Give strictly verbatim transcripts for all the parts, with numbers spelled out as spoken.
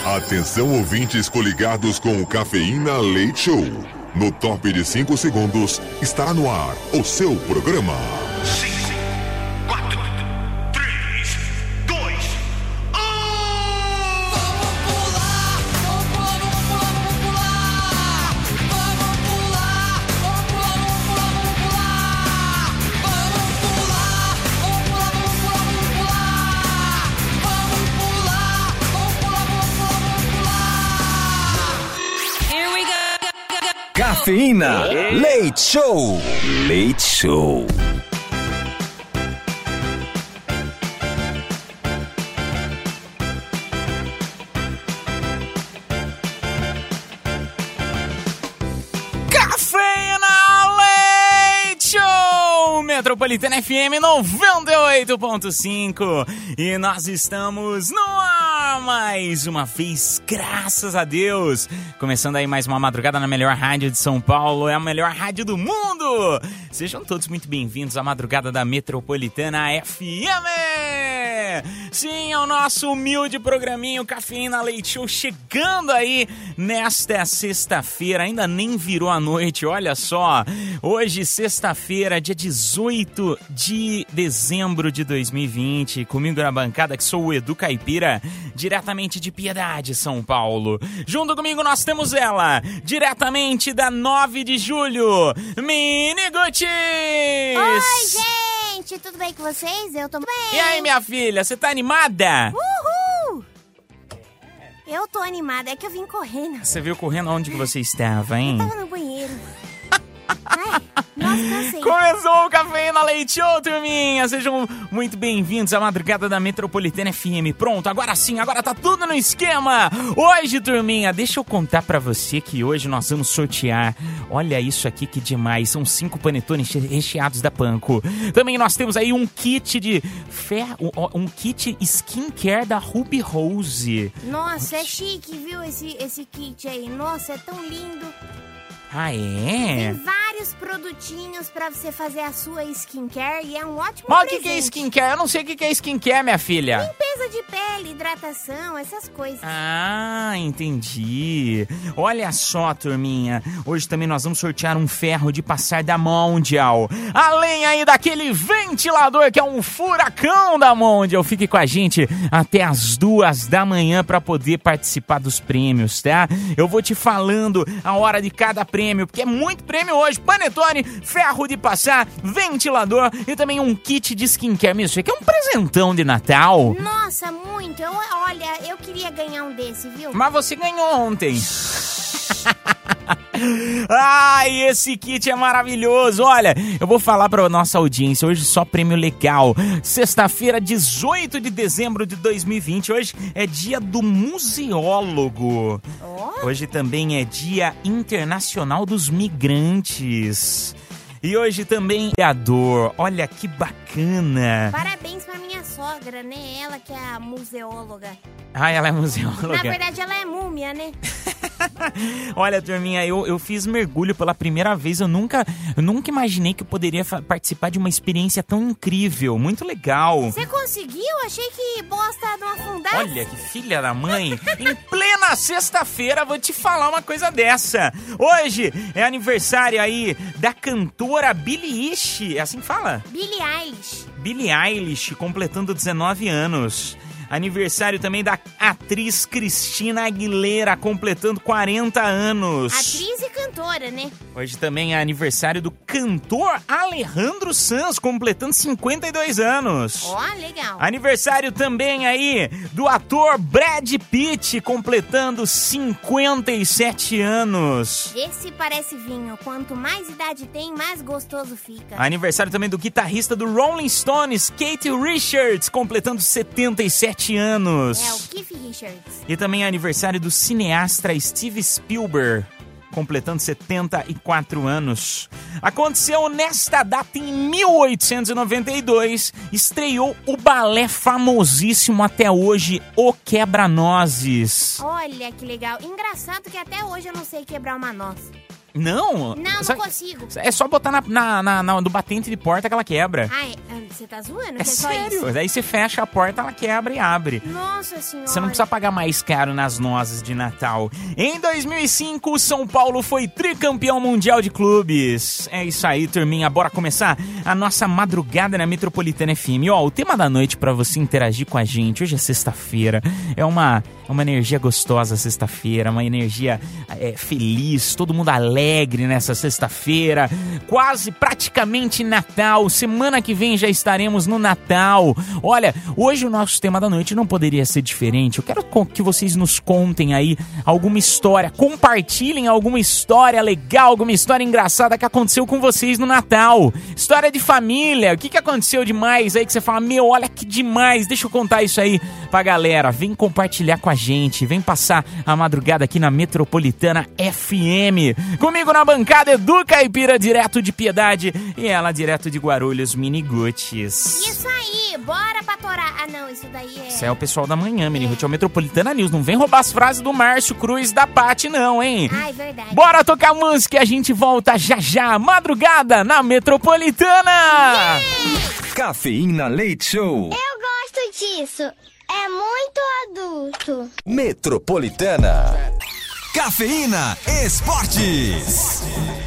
Atenção, ouvintes coligados com o Cafeína Leite Show. No top de cinco segundos, estará no ar o seu programa. cinco, quatro, três, dois, um. Vamos pular, vamos pular, vamos pular, vamos pular, vamos pular, vamos pular, vamos pular, vamos pular, vamos pular, vamos pular, vamos pular. Here we go. Cafeína Leite Show. Leite Show. Cafeína Leite Show. Metropolitana F M noventa e oito ponto cinco. E nós estamos no ar mais uma vez, graças a Deus. Começando aí mais uma madrugada na melhor rádio de São Paulo. É a melhor rádio do mundo. Sejam todos muito bem-vindos à madrugada da Metropolitana F M. Sim, é o nosso humilde programinho Cafeína Leite Show chegando aí nesta sexta-feira. Ainda nem virou a noite, olha só. Hoje, sexta-feira, dia dezoito de dezembro de dois mil e vinte. Comigo na bancada, que sou o Edu Caipira, diretamente de Piedade, São Paulo. Junto comigo nós temos ela, diretamente da nove de julho, Mini Guti! Oi, gente! Tudo bem com vocês? Eu tô bem. E aí, minha filha, você tá animada? Uhul! Eu tô animada, é que eu vim correndo. Você veio correndo onde que você estava, hein? Eu tava no banheiro. Ai, nossa, cansei. Começou o Cafeína Leite Show, turminha! Sejam muito bem-vindos à madrugada da Metropolitana F M. Pronto, agora sim, agora tá tudo no esquema! Hoje, turminha, deixa eu contar pra você que hoje nós vamos sortear. Olha isso aqui que demais, são cinco panetones recheados da Panko. Também nós temos aí um kit de ferro, um kit skincare da Ruby Rose. Nossa, é chique, viu, esse, esse kit aí. Nossa, é tão lindo. Ah, é? Tem vários produtinhos pra você fazer a sua skincare e é um ótimo Mas o presente. que, que é skincare? Eu não sei o que, que é skincare, minha filha. Limpeza de pele, hidratação, essas coisas. Ah, entendi. Olha só, turminha. Hoje também nós vamos sortear um ferro de passar da Mondial. Além aí daquele ventilador que é um furacão da Mondial. Fique com a gente até as duas da manhã pra poder participar dos prêmios, tá? Eu vou te falando a hora de cada prêmio. Porque é muito prêmio hoje. Panetone, ferro de passar, ventilador e também um kit de skincare. Isso aqui é um presentão de Natal. Nossa, muito. Eu, olha, eu queria ganhar um desse, viu? Mas você ganhou ontem. Ai, esse kit é maravilhoso. Olha, eu vou falar pra nossa audiência. Hoje só prêmio legal. Sexta-feira, dezoito de dezembro de dois mil e vinte. Hoje é dia do museólogo. Oh. Hoje também é dia internacional dos migrantes. E hoje também é vereador. Olha que bacana. Parabéns pra minha sogra, né? Ela que é a museóloga. Ah, ela é museóloga. Na verdade, ela é múmia, né? Olha, turminha, eu, eu fiz mergulho pela primeira vez. Eu nunca, eu nunca imaginei que eu poderia fa- participar de uma experiência tão incrível. Muito legal. Você conseguiu? Achei que bosta não afundasse. Olha, que filha da mãe. Em plena sexta-feira, vou te falar uma coisa dessa. Hoje é aniversário aí da cantora Billie Eilish. É assim que fala? Billie Eilish. Billie Eilish, completando dezenove anos. Aniversário também da atriz Cristina Aguilera, completando quarenta anos. Atriz e cantora, né? Hoje também é aniversário do cantor Alejandro Sanz, completando cinquenta e dois anos. Ó, oh, legal. Aniversário também aí do ator Brad Pitt, completando cinquenta e sete anos. Esse parece vinho. Quanto mais idade tem, mais gostoso fica. Aniversário também do guitarrista do Rolling Stones, Keith Richards, completando setenta e sete anos. É, o Keith Richards. E também é aniversário do cineasta Steve Spielberg, completando setenta e quatro anos. Aconteceu nesta data em mil oitocentos e noventa e dois, estreou o balé famosíssimo até hoje, O Quebra-Nozes. Olha que legal. Engraçado que até hoje eu não sei quebrar uma noz. Não? Não, Só- não consigo. É só botar na, na, na, na- no batente de porta que ela quebra. Ai, você tá zoando? É que é só sério. isso? Daí você fecha a porta, ela quebra e abre. Nossa senhora. Você não precisa pagar mais caro nas nozes de Natal. Em dois mil e cinco, o São Paulo foi tricampeão mundial de clubes. É isso aí, turminha. Bora começar a nossa madrugada na Metropolitana F M. Ó, o tema da noite pra você interagir com a gente. Hoje é sexta-feira. É uma, é uma energia gostosa sexta-feira. Uma energia é, feliz. Todo mundo alegre nessa sexta-feira. Quase praticamente Natal. Semana que vem já estaremos no Natal. Olha, hoje o nosso tema da noite não poderia ser diferente. Eu quero co- que vocês nos contem aí alguma história, compartilhem alguma história legal, alguma história engraçada que aconteceu com vocês no Natal. História de família, o que, que aconteceu demais aí que você fala, meu, olha que demais, deixa eu contar isso aí pra galera. Vem compartilhar com a gente, vem passar a madrugada aqui na Metropolitana F M. Comigo na bancada, Edu Caipira, direto de Piedade, e ela direto de Guarulhos, Miniguts. Isso aí, bora pra torar. Ah, não, isso daí é... Isso é o pessoal da manhã, Mini. É o Metropolitana News. Não vem roubar as frases do Márcio Cruz da Paty, não, hein? Ai, verdade. Bora tocar música e a gente volta já já. Madrugada na Metropolitana. Cafeína Leite Show. Eu gosto disso. É muito adulto. Metropolitana. Cafeína Esportes.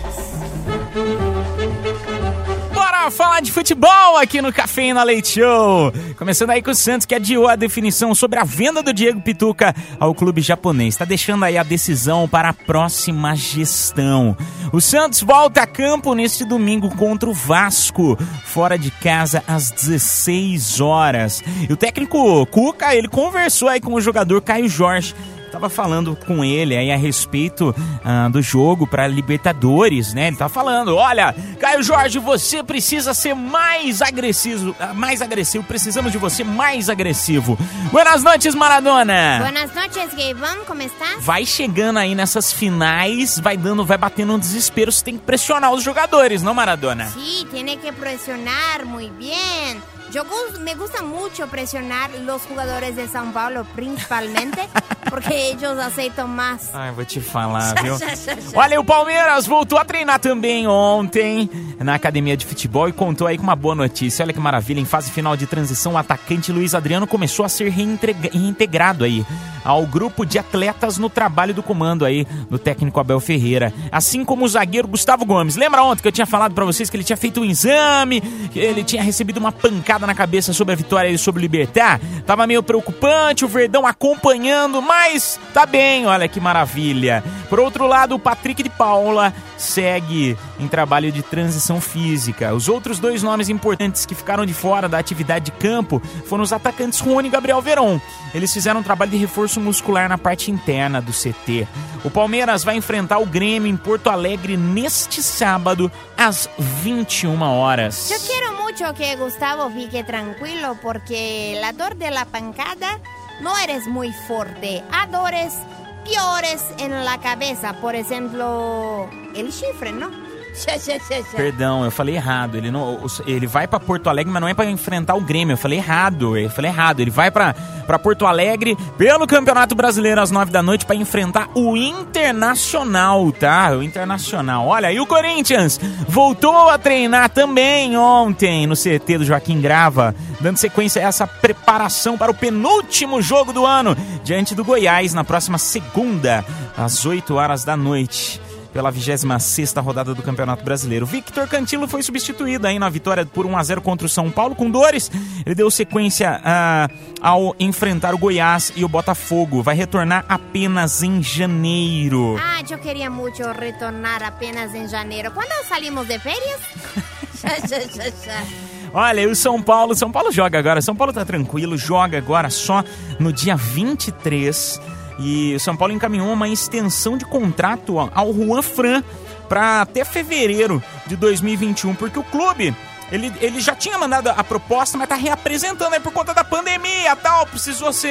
Bora falar de futebol aqui no Cafeína Leite Show. Começando aí com o Santos, que adiou a definição sobre a venda do Diego Pituca ao clube japonês. Tá deixando aí a decisão para a próxima gestão. O Santos volta a campo neste domingo contra o Vasco, fora de casa às dezesseis horas. E o técnico Cuca, ele conversou aí com o jogador Caio Jorge. Tava falando com ele aí a respeito ah, do jogo para Libertadores, né? Ele tava falando, olha, Caio Jorge, você precisa ser mais agressivo, ah, mais agressivo, precisamos de você mais agressivo. Buenas noites, Maradona! Buenas noches, Gavan, como estás? Vai chegando aí nessas finais, vai dando, vai batendo um desespero, você tem que pressionar os jogadores, não, Maradona? Sí, tiene que presionar muy bien. Yo gus- me gusta mucho presionar los jugadores de São Paulo, principalmente, porque ellos aceitam más. Ai, vou te falar, viu? Olha, o Palmeiras voltou a treinar também ontem na academia de futebol e contou aí com uma boa notícia. Olha que maravilha, em fase final de transição, o atacante Luiz Adriano começou a ser reintegra- reintegrado aí ao grupo de atletas no trabalho do comando aí do técnico Abel Ferreira. Assim como o zagueiro Gustavo Gomes. Lembra ontem que eu tinha falado pra vocês que ele tinha feito um exame, que ele tinha recebido uma pancada na cabeça sobre a vitória aí sobre o Libertad? Tava meio preocupante, o Verdão acompanhando, mas tá bem, olha que maravilha. Por outro lado, o Patrick de Paula segue em trabalho de transição física. Os outros dois nomes importantes que ficaram de fora da atividade de campo foram os atacantes Rony e Gabriel Veron. Eles fizeram um trabalho de reforço muscular na parte interna do C T. O Palmeiras vai enfrentar o Grêmio em Porto Alegre neste sábado, às vinte e uma horas. Yo quiero mucho que Gustavo fique tranquilo, porque la dor de la pancada no eres muy fuerte. Há dores piores en la cabeza, por ejemplo, el chifre, ¿no? Perdão, eu falei errado. Ele, não, ele vai pra Porto Alegre, mas não é pra enfrentar o Grêmio. Eu falei errado, eu falei errado. Ele vai pra, pra Porto Alegre pelo Campeonato Brasileiro às nove da noite pra enfrentar o Internacional, tá? O Internacional. Olha, e o Corinthians voltou a treinar também ontem no C T do Joaquim Grava, dando sequência a essa preparação para o penúltimo jogo do ano, diante do Goiás, na próxima segunda, às oito horas da noite. Pela vigésima sexta rodada do Campeonato Brasileiro. Victor Cantilo foi substituído aí na vitória por um a zero contra o São Paulo com dores. Ele deu sequência uh, ao enfrentar o Goiás e o Botafogo. Vai retornar apenas em janeiro. Ah, eu queria muito retornar apenas em janeiro. Quando salimos de férias? Olha, e o São Paulo, São Paulo joga agora. São Paulo tá tranquilo, joga agora só no dia vinte e três. E o São Paulo encaminhou uma extensão de contrato ao Juan Fran para até fevereiro de dois mil e vinte e um, porque o clube, ele, ele já tinha mandado a proposta, mas tá reapresentando aí por conta da pandemia e tal, precisou ser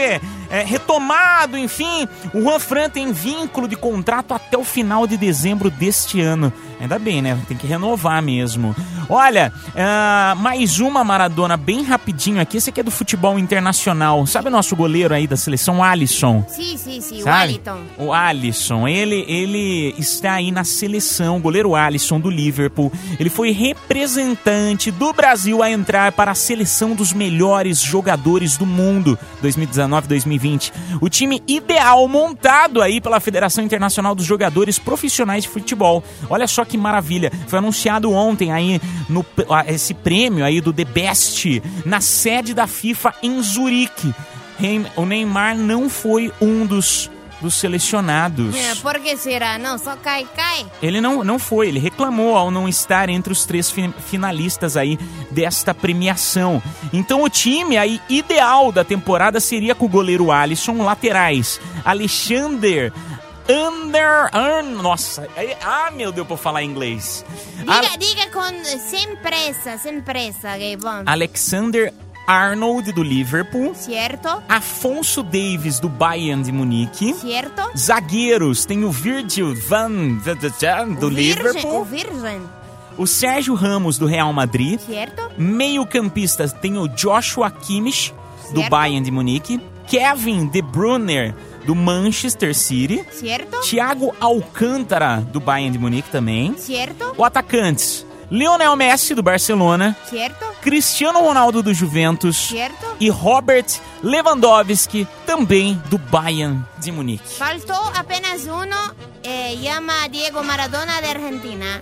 é, retomado, enfim. O Juanfran tem vínculo de contrato até o final de dezembro deste ano. Ainda bem, né? Tem que renovar mesmo. Olha, uh, mais uma Maradona bem rapidinho aqui. Esse aqui é do futebol internacional. Sabe o nosso goleiro aí da seleção, Alisson? Sim, sim, sim, o Sabe? Wellington. O Alisson, ele, ele está aí na seleção, o goleiro Alisson do Liverpool. Ele foi representante do Brasil a entrar para a seleção dos melhores jogadores do mundo, dois mil e dezenove, dois mil e vinte. O time ideal montado aí pela Federação Internacional dos Jogadores Profissionais de Futebol. Olha só que maravilha. Foi anunciado ontem aí no, esse prêmio aí do The Best na sede da FIFA em Zurique. O Neymar não foi um dos, dos selecionados. É, por que será? Não, só cai, cai. Ele não, não foi, ele reclamou ao não estar entre os três fi- finalistas aí desta premiação. Então o time aí ideal da temporada seria com o goleiro Alisson, laterais Alexander Under... Uh, nossa, ah meu Deus, pra falar inglês. Diga, Al- diga com... sem pressa, sem pressa, que bom. Alexander Arnold do Liverpool. Certo, Afonso Davies do Bayern de Munique. certo. Zagueiros, tem o Virgil van do O virgem, Liverpool. o virgem, O Sérgio Ramos do Real Madrid. certo. Meio-campistas tem o Joshua Kimmich do Certo. Bayern de Munique. Kevin De Bruyne do Manchester City. Certo, Thiago Alcântara do Bayern de Munique também. certo, O atacantes, Lionel Messi do Barcelona. certo, Cristiano Ronaldo do Juventus. certo. E Robert Lewandowski, também do Bayern de Munique. Faltou apenas uno, eh, llama Diego Maradona de Argentina.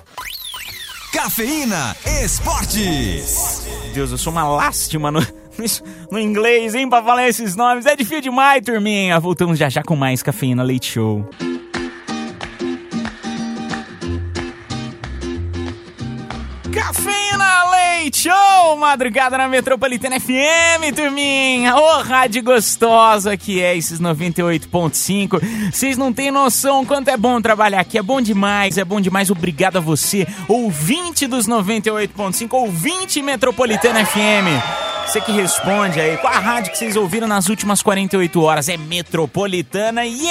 Cafeína Esportes. Deus, eu sou uma lástima no, no, no inglês, hein, pra falar esses nomes. É difícil demais, turminha. Voltamos já já com mais Cafeína Leite Show. Cafeína Leite Show, madrugada na Metropolitana F M, turminha. Ô, rádio gostosa que é esses noventa e oito ponto cinco. Vocês não têm noção quanto é bom trabalhar aqui. É bom demais, é bom demais. Obrigado a você, ouvinte dos noventa e oito ponto cinco, ouvinte Metropolitana F M. Você que responde aí, qual a rádio que vocês ouviram nas últimas quarenta e oito horas? É Metropolitana, yes!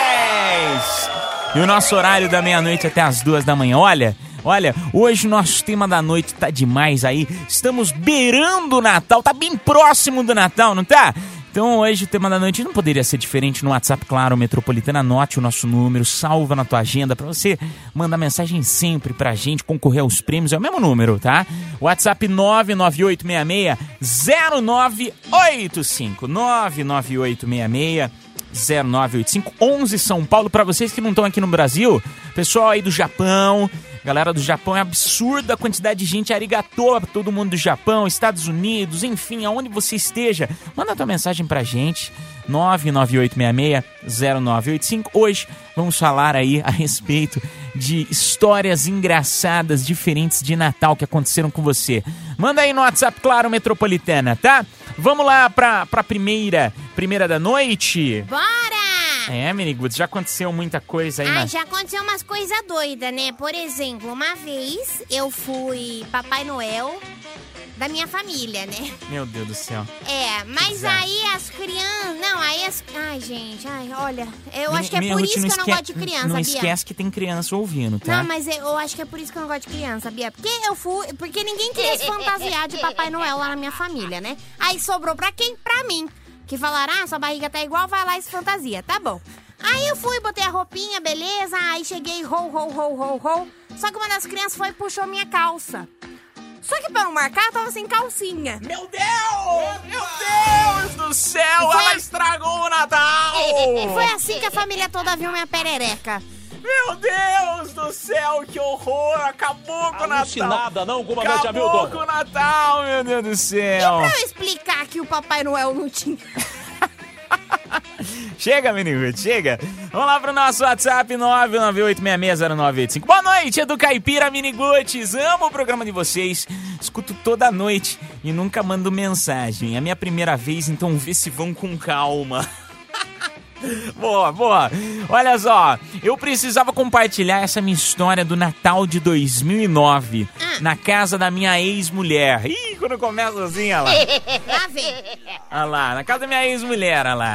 E o nosso horário da meia-noite até as duas da manhã, olha... Olha, hoje o nosso tema da noite tá demais aí. Estamos beirando o Natal, tá bem próximo do Natal, não tá? Então hoje o tema da noite não poderia ser diferente no WhatsApp, claro, Metropolitana. Anote o nosso número, salva na tua agenda pra você mandar mensagem sempre pra gente, concorrer aos prêmios. É o mesmo número, tá? WhatsApp nove nove oito seis seis zero nove oito cinco. nove nove oito seis seis zero nove oito cinco. onze São Paulo, pra vocês que não estão aqui no Brasil. Pessoal aí do Japão... Galera do Japão, é absurda a quantidade de gente. Arigatô pra todo mundo do Japão, Estados Unidos, enfim, aonde você esteja. Manda tua mensagem pra gente, nove nove oito seis seis zero nove oito cinco. Hoje vamos falar aí a respeito de histórias engraçadas, diferentes de Natal que aconteceram com você. Manda aí no WhatsApp, claro, Metropolitana, tá? Vamos lá pra, pra primeira, primeira da noite. Bora! É, Miniguts, já aconteceu muita coisa aí, Ah, né? já aconteceu umas coisas doidas, né? Por exemplo, uma vez eu fui Papai Noel da minha família, né? Meu Deus do céu. É, mas Bizarro. aí as crianças... Não, aí as... Ai, gente, ai, olha... Eu Mini- acho que é Mini por Ruth, isso que eu não esque- gosto de criança, Não Bia. esquece que tem criança ouvindo, tá? Não, mas eu acho que é por isso que eu não gosto de criança, Bia. Porque eu fui... Porque ninguém queria se fantasiar de Papai Noel lá na minha família, né? Aí sobrou pra quem? Pra mim. Que falaram, ah, sua barriga tá igual, vai lá e se fantasia. Tá bom. Aí eu fui, botei a roupinha, beleza. Aí cheguei, rou, rou, rou, rou, rou. Só que uma das crianças foi e puxou minha calça. Só que pra não marcar, eu tava sem calcinha. Meu Deus! Meu Deus do céu! Foi- Ela estragou o Natal! Foi assim que a família toda viu minha perereca. Meu Deus do céu, que horror! Acabou com o Natal! Alucinada, não, comandante Acabou Hamilton. com o Natal, meu Deus do E céu! pra eu explicar que o Papai Noel não tinha... Chega, menino, chega. Vamos lá pro nosso WhatsApp, nove nove oito seis seis zero nove oito cinco. Boa noite, Edu Caipira, Miniguts. Amo o programa de vocês. Escuto toda noite e nunca mando mensagem. É a minha primeira vez, então vê se vão com calma. Boa, boa. Olha só, eu precisava compartilhar essa minha história do Natal de dois mil e nove, Ah. na casa da minha ex-mulher. Ih, quando começa assim, olha lá. Lá vem. Olha lá, na casa da minha ex-mulher, olha lá.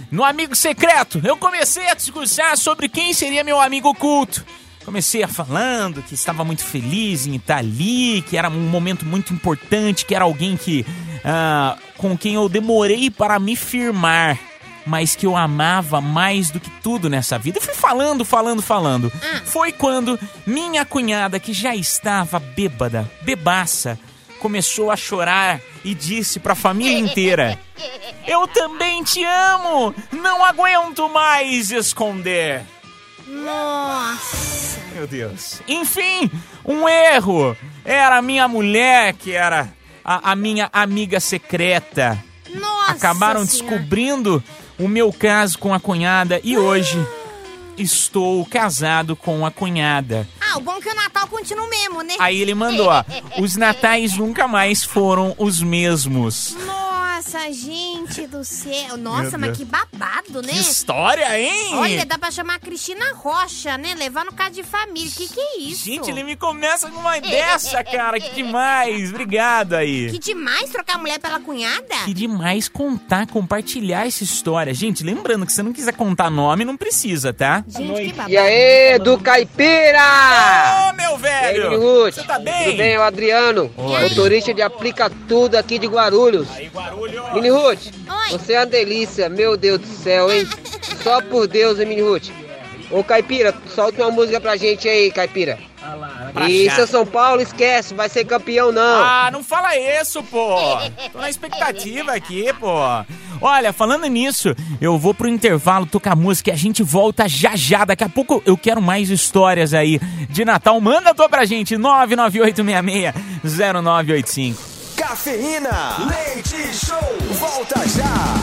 no Amigo Secreto, eu comecei a discursar sobre quem seria meu amigo oculto. Comecei a falando que estava muito feliz em estar ali, que era um momento muito importante, que era alguém que, ah, com quem eu demorei para me firmar, mas que eu amava mais do que tudo nessa vida. Eu fui falando, falando, falando. Foi quando minha cunhada, que já estava bêbada, bebaça, começou a chorar e disse para a família inteira: eu também te amo, não aguento mais esconder. Nossa. Meu Deus. Enfim, um erro. Era a minha mulher que era a, a minha amiga secreta. Nossa. Acabaram Senhora. descobrindo o meu caso com a cunhada e hoje estou casado com a cunhada. Ah, o bom é que o Natal continua o mesmo, né? Aí ele mandou, ó, os natais nunca mais foram os mesmos. Nossa, gente do céu. Nossa, Meu mas Deus. que babado, né? Que história, hein? Olha, dá pra chamar a Cristina Rocha, né? Levar no caso de família. Que que é isso? Gente, ele me começa com uma dessa, cara. Que demais. Obrigado aí. Que demais trocar a mulher pela cunhada? Que demais contar, compartilhar essa história. Gente, lembrando que se você não quiser contar nome, não precisa, tá? Gente, que babado. E aí, do Caipira! Ô, meu E aí, velho! Mini Ruth? Você tá bem? Tudo bem? É o Adriano, Oi. motorista de Aplica Tudo aqui de Guarulhos. Aí, Guarulhos. Mini Ruth, Oi. você é uma delícia, meu Deus do céu, hein? Só por Deus, hein, Mini Ruth? Ô, Caipira, solta uma música pra gente aí, Caipira. Pra E já. seu São Paulo, esquece, vai ser campeão não. Ah, não fala isso, pô. Tô na expectativa aqui, pô. Olha, falando nisso, eu vou pro intervalo tocar música e a gente volta já já. Daqui a pouco eu quero mais histórias aí de Natal. Manda a tua pra gente, nove nove oito seis seis zero nove oito cinco. Cafeína, leite show, volta já.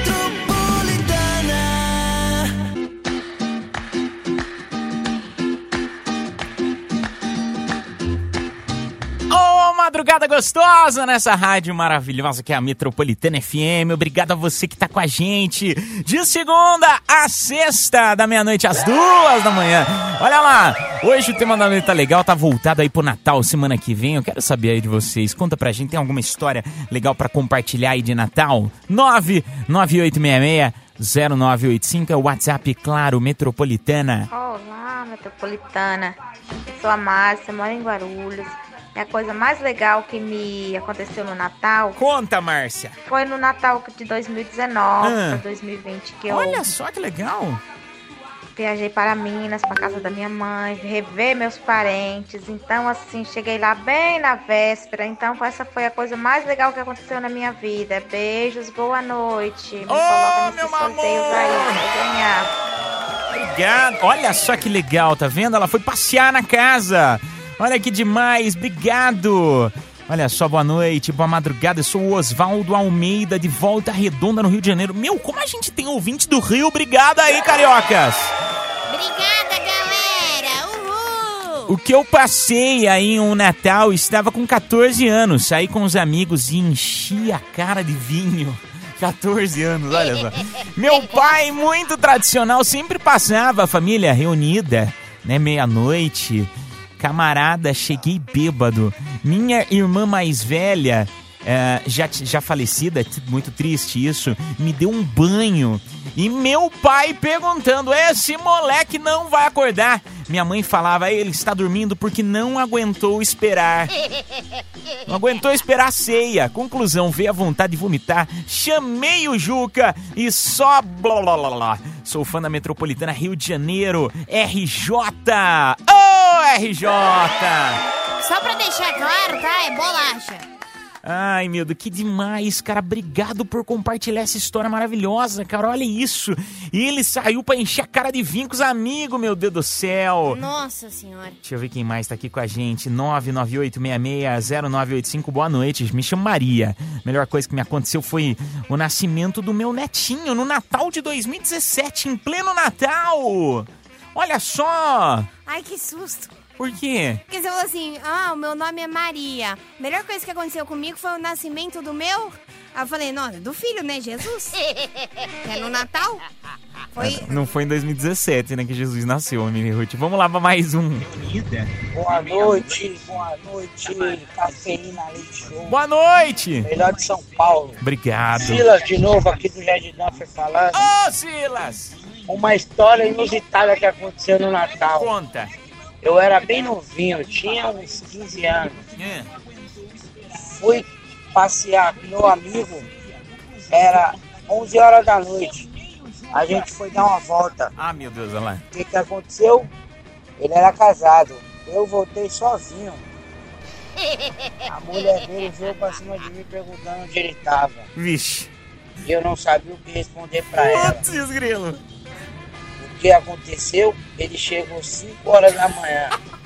Ô, madrugada gostosa nessa rádio maravilhosa que é a Metropolitana F M. Obrigado a você que tá com a gente de segunda a sexta, da meia-noite às duas da manhã. Olha lá, hoje o tema da noite tá legal, tá voltado aí pro Natal semana que vem. Eu quero saber aí de vocês, conta pra gente, tem alguma história legal pra compartilhar aí de Natal? nove nove oito seis seis zero nove oito cinco é o WhatsApp, claro, Metropolitana. Olá, Metropolitana. Eu sou a Márcia, moro em Guarulhos. E a coisa mais legal que me aconteceu no Natal Conta, Márcia. foi no Natal de dois mil e dezenove Ah. para dois mil e vinte, que eu Olha só que legal. viajei para Minas, para casa da minha mãe, rever meus parentes. Então, assim, cheguei lá bem na véspera. Então, essa foi a coisa mais legal que aconteceu na minha vida. Beijos, boa noite. Me Ô, coloca meu nesses sorteios aí pra ganhar. Obrigado. Olha só que legal, tá vendo? Ela foi passear na casa. Olha que demais, obrigado. Olha só, boa noite, boa madrugada. Eu sou o Osvaldo Almeida, de Volta Redonda, no Rio de Janeiro. Meu, como a gente tem ouvinte do Rio. Obrigado aí, cariocas. Obrigada, galera. Uhul. O que eu passei aí em um Natal, estava com catorze anos. Saí com os amigos e enchi a cara de vinho. catorze anos, olha só. Meu pai, muito tradicional, sempre passava a família reunida, né, meia-noite. Camarada, cheguei bêbado. Minha irmã mais velha, é, já, já falecida, muito triste isso, me deu um banho. E meu pai perguntando, esse moleque não vai acordar. Minha mãe falava, ele está dormindo porque não aguentou esperar. Não aguentou esperar a ceia. Conclusão, veio a vontade de vomitar. Chamei o Juca e só blá blá blá blá. Sou fã da Metropolitana Rio de Janeiro. R J! Ô, R J! Só pra deixar claro, tá? É bolacha. Ai, meu Deus, que demais, cara. Obrigado por compartilhar essa história maravilhosa, cara. Olha isso. E ele saiu pra encher a cara de vinho com os amigos, meu Deus do céu. Nossa senhora. Deixa eu ver quem mais tá aqui com a gente. nove nove oito seis seis zero nove oito cinco. Boa noite, me chamo Maria. A melhor coisa que me aconteceu foi o nascimento do meu netinho no Natal de dois mil e dezessete, em pleno Natal. Olha só. Ai, que susto. Por quê? Porque você falou assim, ah, o meu nome é Maria. A melhor coisa que aconteceu comigo foi o nascimento do meu Aí eu falei, nossa, do filho, né, Jesus? É no Natal? Foi... Não foi em dois mil e dezessete, né, que Jesus nasceu, Mini Ruth. Vamos lá pra mais um. Boa noite, boa noite, Cafeína Leite Show. Boa noite. Melhor de São Paulo. Obrigado. Silas de novo aqui do Jardim Danfer falando. Ô, oh, Silas! Uma história inusitada que aconteceu no Natal. Conta. Eu era bem novinho, tinha uns quinze anos. É. Fui passear com meu amigo, era onze horas da noite. A gente foi dar uma volta. Ah, meu Deus, olha lá. O que que aconteceu? Ele era casado. Eu voltei sozinho. A mulher dele veio pra cima de mim perguntando onde ele tava. Vixe. E eu não sabia o que responder pra ela. Putz, grilo. O que aconteceu? Ele chegou cinco horas da manhã.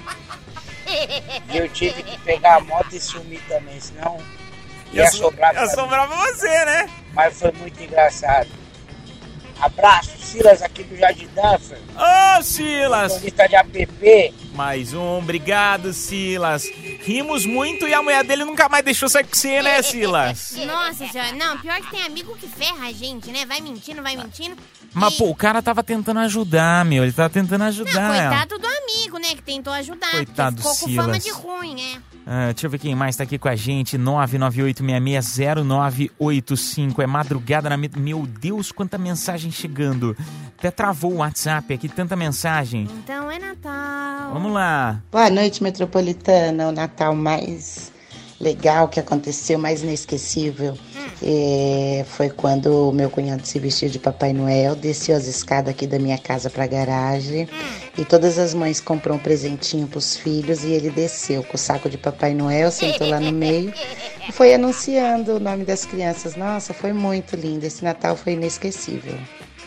E eu tive que pegar a moto e sumir também, senão ia sobrar pra Ia sobrar pra você, né? Mas foi muito engraçado. Abraço, Silas aqui do Jardim Danfer. Ô, Silas! Motorista de app. Mais um, obrigado, Silas. Rimos muito e a mulher dele nunca mais deixou sair com você, né, Silas? Nossa senhora, não, pior que tem amigo que ferra a gente, né? Vai mentindo, vai mentindo. Mas, e... pô, o cara tava tentando ajudar, meu. Ele tava tentando Não, ajudar. coitado do amigo, né? Que tentou ajudar. Coitado do ficou com Silas. fama de ruim, né? Ah, deixa eu ver quem mais tá aqui com a gente. nove nove oito seis seis zero nove oito cinco. É madrugada na... Meu Deus, quanta mensagem chegando. Até travou o WhatsApp aqui, tanta mensagem. Então é Natal. Vamos lá. Boa noite, Metropolitana. O Natal mais legal que aconteceu, mais inesquecível, hum. é, foi quando o meu cunhado se vestiu de Papai Noel, desceu as escadas aqui da minha casa pra garagem, hum. e todas as mães comprou um presentinho pros filhos e ele desceu com o saco de Papai Noel, sentou lá no meio e foi anunciando o nome das crianças. Nossa, foi muito lindo. Esse Natal foi inesquecível.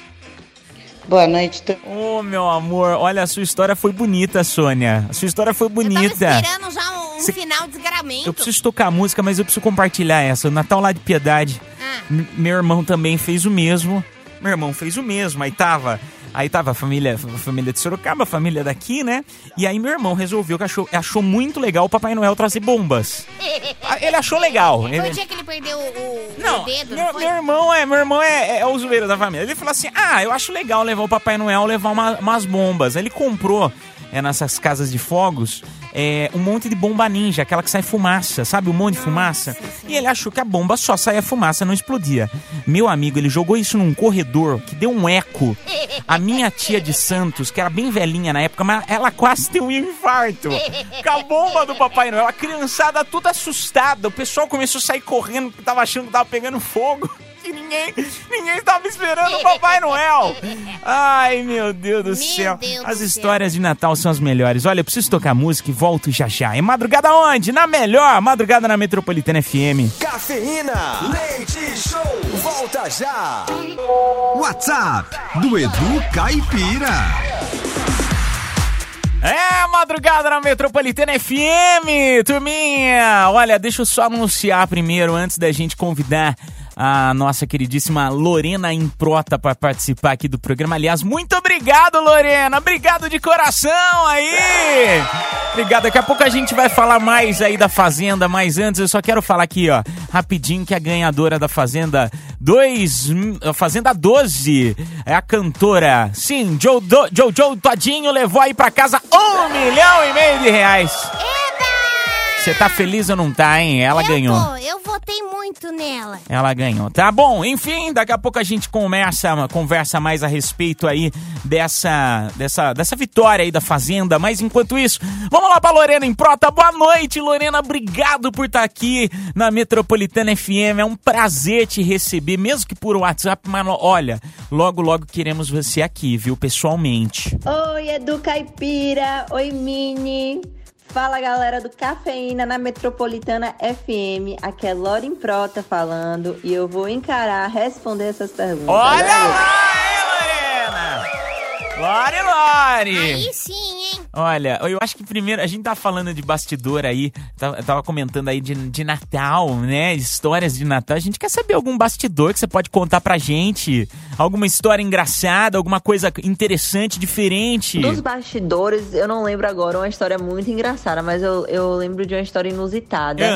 Boa noite. Ô, oh, meu amor, olha, a sua história foi bonita, Sônia. A sua história foi bonita. Eu tava esperando já um, um Cê... final de desgramento. Eu preciso tocar a música, mas eu preciso compartilhar essa. O Natal lá de Piedade. Ah. M- meu irmão também fez o mesmo. Meu irmão fez o mesmo. Aí tava... Aí tava a família, a família de Sorocaba, a família daqui, né? E aí meu irmão resolveu que achou, achou muito legal o Papai Noel trazer bombas. Ele achou legal. Foi ele... o dia que ele perdeu o, não, o dedo, meu, não foi? Meu irmão, é, meu irmão é, é o zoeiro da família. Ele falou assim, ah, eu acho legal levar o Papai Noel, levar uma, umas bombas. Ele comprou, é, nessas casas de fogos, é, um monte de bomba ninja, aquela que sai fumaça, sabe? Um monte de fumaça. Nossa, e ele achou que a bomba só saia fumaça, não explodia. Meu amigo, ele jogou isso num corredor que deu um eco. A minha tia de Santos, que era bem velhinha na época, mas ela quase teve um infarto com a bomba do Papai Noel. A criançada toda assustada. O pessoal começou a sair correndo porque tava achando que tava pegando fogo. Que ninguém, ninguém estava esperando o Papai Noel. Ai, meu Deus do meu céu. Deus As do histórias céu. de Natal são as melhores. Olha, eu preciso tocar música e volto já já. É madrugada onde? Na melhor, madrugada na Metropolitana F M. Cafeína, Leite Show, volta já. WhatsApp do Edu Caipira. É, madrugada na Metropolitana F M, turminha. Olha, deixa eu só anunciar primeiro, antes da gente convidar a nossa queridíssima Lorena Improta para participar aqui do programa. Aliás, muito obrigado, Lorena. Obrigado de coração aí. Obrigado. Daqui a pouco a gente vai falar mais aí da Fazenda, mas antes eu só quero falar aqui, ó, rapidinho, que a ganhadora da Fazenda dois, a Fazenda doze é a cantora, sim, Jojo, Jojo Todinho levou aí pra casa um milhão e meio de reais. Você tá feliz ou não tá, hein? Ela eu ganhou. Tô, eu votei muito nela. Ela ganhou. Tá bom, enfim, daqui a pouco a gente conversa, conversa mais a respeito aí dessa, dessa, dessa vitória aí da Fazenda. Mas enquanto isso, vamos lá pra Lorena Improta. Boa noite, Lorena. Obrigado por estar aqui na Metropolitana F M. É um prazer te receber, mesmo que por WhatsApp. Mas olha, logo, logo queremos você aqui, viu? Pessoalmente. Oi, Edu Caipira. Oi, Mini. Fala, galera do Cafeína na Metropolitana F M. Aqui é Lora Improta falando e eu vou encarar responder essas perguntas. Olha lá, hein, Lorena! Lore, Lore! Aí sim, hein? Olha, eu acho que primeiro, a gente tá falando de bastidor aí, tava, tava comentando aí de, de Natal, né? Histórias de Natal. A gente quer saber algum bastidor que você pode contar pra gente? Alguma história engraçada, alguma coisa interessante, diferente? Dos bastidores, eu não lembro agora uma história muito engraçada, mas eu, eu lembro de uma história inusitada. Ah.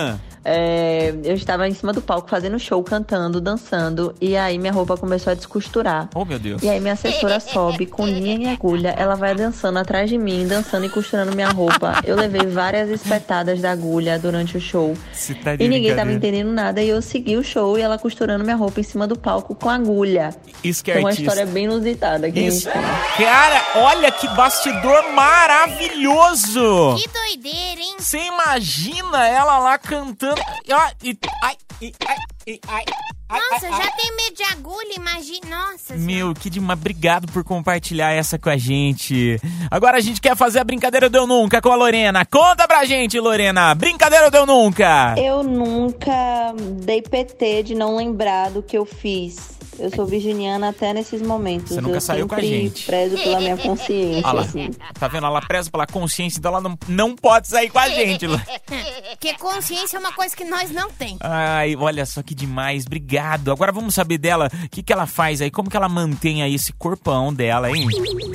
É, eu estava em cima do palco fazendo show, cantando, dançando, e aí minha roupa começou a descosturar. Oh, meu Deus. E aí minha assessora sobe com linha e agulha, ela vai dançando atrás de mim, dançando e costurando minha roupa. Eu levei várias espetadas da agulha durante o show. Você tá de E ninguém tava brincadeira. entendendo nada, e eu segui o show e ela costurando minha roupa em cima do palco com agulha. Isso que é Então, uma artista. história bem inusitada aqui. Isso. Cara, olha que bastidor maravilhoso! Que doideira, hein? Você imagina ela lá cantando. E, ó, e, ai, e, ai, e, ai, ai, Nossa, ai, já ai. tem medo de agulha, imagina. Nossa Meu, que demais. Obrigado por compartilhar essa com a gente. Agora a gente quer fazer a brincadeira Deu Nunca com a Lorena. Conta pra gente, Lorena. Brincadeira Deu Nunca. Eu nunca dei P T de não lembrar do que eu fiz. Eu sou virginiana até nesses momentos. Você nunca eu saiu com a sempre gente. prezo pela minha consciência, Olha lá, assim. tá vendo? Ela preza pela consciência, então ela não, não pode sair com a gente. Porque consciência é uma coisa que nós não tem. Ai, olha só que demais. Obrigado. Agora vamos saber dela, o que, que ela faz aí, como que ela mantém aí esse corpão dela, hein?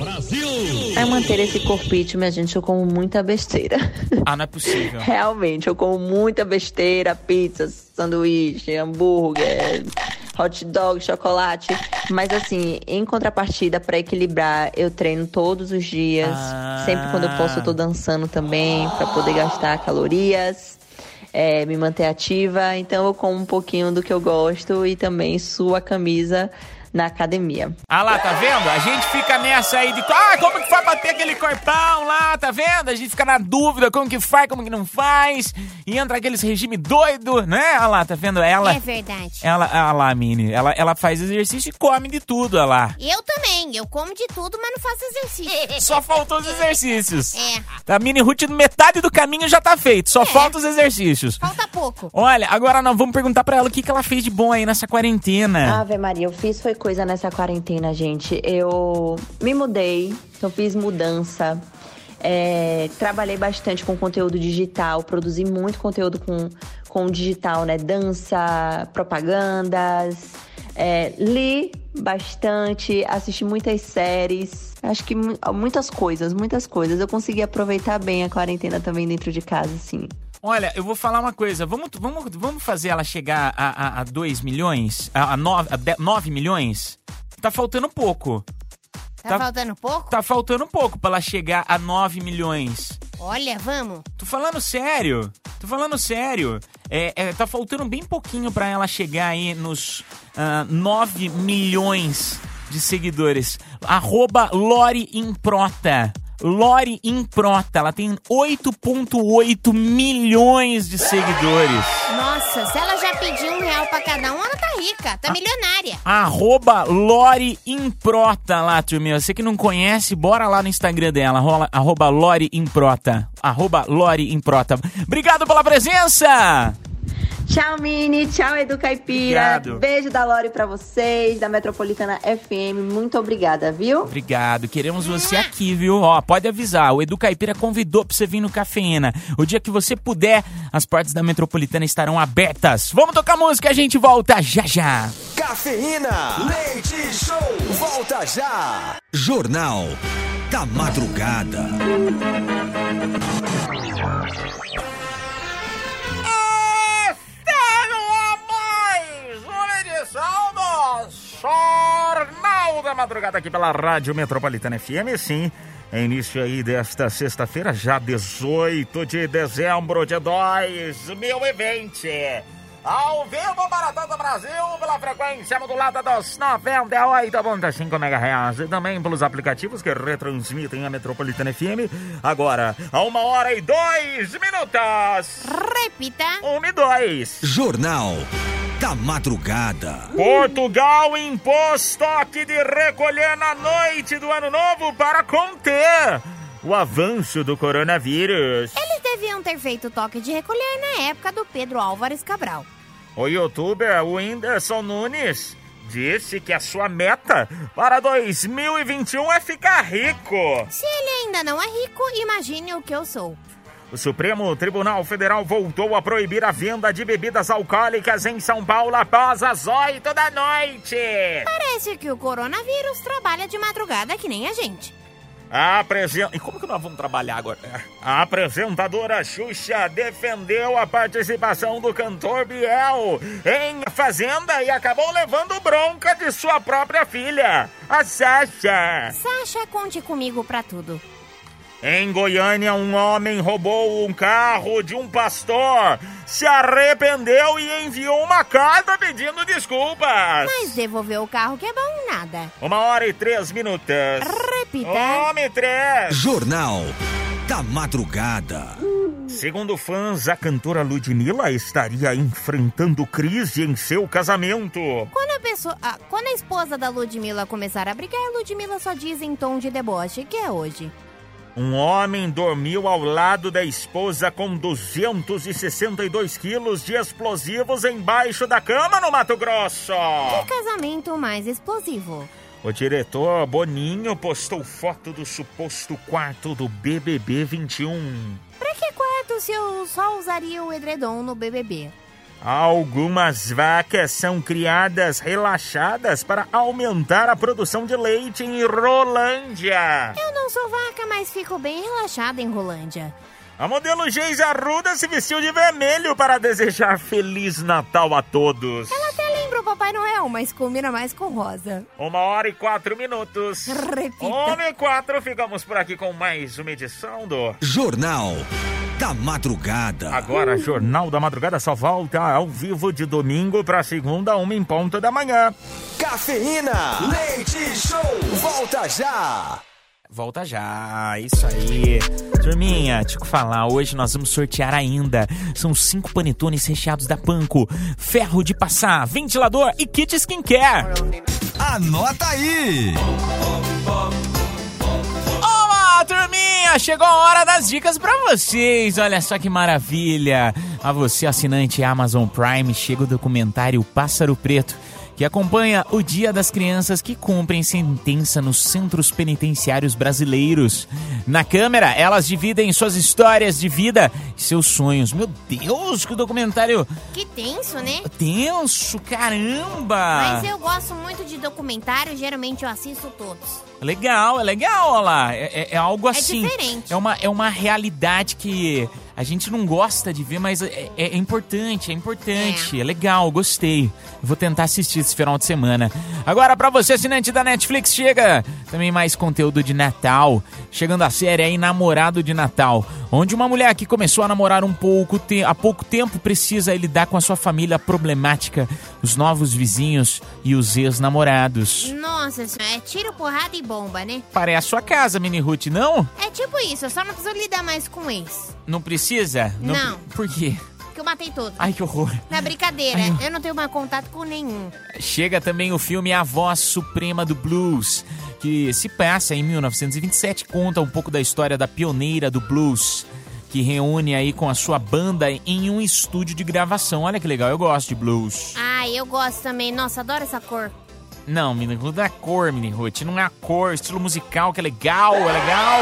Pra manter esse corpite, minha gente, eu como muita besteira. Ah, não é possível. Realmente, eu como muita besteira, pizza, sanduíche, hambúrguer, hot dog, chocolate. Mas assim, em contrapartida, pra equilibrar, eu treino todos os dias. Ah. Sempre quando eu posso, eu tô dançando também, pra poder gastar calorias, é, me manter ativa. Então eu como um pouquinho do que eu gosto e também suo a camisa na academia. Ah lá, tá vendo? A gente fica nessa aí de... Ah, como que faz pra ter aquele corpão lá, tá vendo? A gente fica na dúvida como que faz, como que não faz. E entra aqueles regime doido, né? Ah lá, tá vendo? Ela... É verdade. Ela, ah lá, Mini, ela, ela faz exercício e come de tudo, ah lá. Eu também, eu como de tudo, mas não faço exercício. Só faltou os exercícios. É. A Mini Ruth, metade do caminho já tá feito, só falta os exercícios. Falta pouco. Olha, agora nós vamos perguntar pra ela o que, que ela fez de bom aí nessa quarentena. Ave Maria, eu fiz foi coisa nessa quarentena, gente. Eu me mudei, então fiz mudança. É, trabalhei bastante com conteúdo digital, produzi muito conteúdo com, com digital, né? Dança, propagandas. É, li bastante, assisti muitas séries. Acho que mu- muitas coisas, muitas coisas. Eu consegui aproveitar bem a quarentena também dentro de casa, assim. Olha, eu vou falar uma coisa. Vamos, vamos, vamos fazer ela chegar a dois milhões? A nove milhões? Tá faltando pouco. Tá, tá faltando pouco? Tá faltando pouco pra ela chegar a nove milhões. Olha, vamos. Tô falando sério. Tô falando sério. É, é, tá faltando bem pouquinho pra ela chegar aí nos uh, nove milhões de seguidores. Arroba Lori Improta. Lori Improta, ela tem oito vírgula oito milhões de seguidores. Nossa, se ela já pediu um real pra cada um, ela tá rica, tá milionária. Arroba Lori Improta lá, turminha. Você que não conhece, bora lá no Instagram dela, rola, arroba Lori Improta. Arroba Lori Improta. Obrigado pela presença! Tchau, Mini. Tchau, Edu Caipira. Obrigado. Beijo da Lori pra vocês, da Metropolitana F M. Muito obrigada, viu? Obrigado. Queremos você aqui, viu? Ó, pode avisar. O Edu Caipira convidou pra você vir no Cafeína. O dia que você puder, as portas da Metropolitana estarão abertas. Vamos tocar música, a gente volta já já. Cafeína, leite show, volta já. Jornal da Madrugada. Jornal da Madrugada aqui pela Rádio Metropolitana F M, sim. É início aí desta sexta-feira, já dezoito de dezembro de dois mil e vinte. Ao vivo para todo o Brasil, pela frequência modulada dos noventa e oito vírgula cinco megahertz e também pelos aplicativos que retransmitem a Metropolitana F M. Agora, a uma hora e dois minutos. Repita. Um e dois. Jornal da Madrugada. Portugal impôs toque de recolher na noite do Ano Novo para conter o avanço do coronavírus. Eles deviam ter feito toque de recolher na época do Pedro Álvares Cabral. O youtuber Whindersson Nunes disse que a sua meta para dois mil e vinte e um é ficar rico. Se ele ainda não é rico, imagine o que eu sou. O Supremo Tribunal Federal voltou a proibir a venda de bebidas alcoólicas em São Paulo após as oito da noite. Parece que o coronavírus trabalha de madrugada que nem a gente. A apresen... E como que nós vamos trabalhar agora? A apresentadora Xuxa defendeu a participação do cantor Biel em Fazenda e acabou levando bronca de sua própria filha, a Sasha. Sasha, conte comigo pra tudo. Em Goiânia, um homem roubou um carro de um pastor, se arrependeu e enviou uma carta pedindo desculpas. Mas devolveu o carro que é bom nada. Uma hora e três minutos. Repita. Homem três. Jornal da Madrugada. Segundo fãs, a cantora Ludmilla estaria enfrentando crise em seu casamento. Quando a pessoa, ah, quando a esposa da Ludmilla começar a brigar, a Ludmilla só diz em tom de deboche que é hoje. Um homem dormiu ao lado da esposa com duzentos e sessenta e dois quilos de explosivos embaixo da cama no Mato Grosso. Que casamento mais explosivo. O diretor Boninho postou foto do suposto quarto do B B B vinte e um. Pra que quarto se eu só usaria o edredom no B B B? Algumas vacas são criadas relaxadas para aumentar a produção de leite em Rolândia. Eu não sou vaca, mas fico bem relaxada em Rolândia. A modelo Geise Arruda se vestiu de vermelho para desejar Feliz Natal a todos. Ela até lembra o Papai Noel, mas combina mais com rosa. Uma hora e quatro minutos. Repita. Uma e quatro, ficamos por aqui com mais uma edição do Jornal da Madrugada. Agora, Jornal da Madrugada só volta ao vivo de domingo para segunda, uma em ponta da manhã. Cafeína, leite show, volta já. Volta já, isso aí. Turminha, deixa eu falar, hoje nós vamos sortear ainda. São cinco panetones recheados da Panko, ferro de passar, ventilador e kit skincare. Anota aí! Olá, turminha! Chegou a hora das dicas pra vocês. Olha só que maravilha. A você, assinante Amazon Prime, chega o documentário Pássaro Preto, que acompanha o Dia das Crianças que cumprem sentença nos centros penitenciários brasileiros. Na câmera, elas dividem suas histórias de vida e seus sonhos. Meu Deus, que documentário... Que tenso, né? Tenso, caramba! Mas eu gosto muito de documentário, geralmente eu assisto todos. Legal, é legal, olha lá. É, é, é algo assim... É diferente. É uma, é uma realidade que... A gente não gosta de ver, mas é, é importante, é importante, é. é legal, gostei. Vou tentar assistir esse final de semana. Agora, pra você, assinante da Netflix, chega também mais conteúdo de Natal. Chegando a série aí, Namorado de Natal, onde uma mulher que começou a namorar um pouco te- há pouco tempo precisa lidar com a sua família problemática, os novos vizinhos e os ex-namorados. Nossa senhora, é tiro, porrada e bomba, né? Parece a sua casa, Mini Ruth, não? É tipo isso, eu só não preciso lidar mais com ex. Não precisa? Não. Não. Por quê? Porque eu matei todos. Ai, que horror. Na brincadeira, Ai, eu não tenho mais contato com nenhum. Chega também o filme A Voz Suprema do Blues, que se passa em mil novecentos e vinte e sete, conta um pouco da história da pioneira do blues, que reúne aí com a sua banda em um estúdio de gravação. Olha que legal, eu gosto de blues. Ah, eu gosto também. Nossa, adoro essa cor. Não, Mini Ruth, não é a cor, Mini Ruth, não é a cor, estilo musical que é legal, é legal.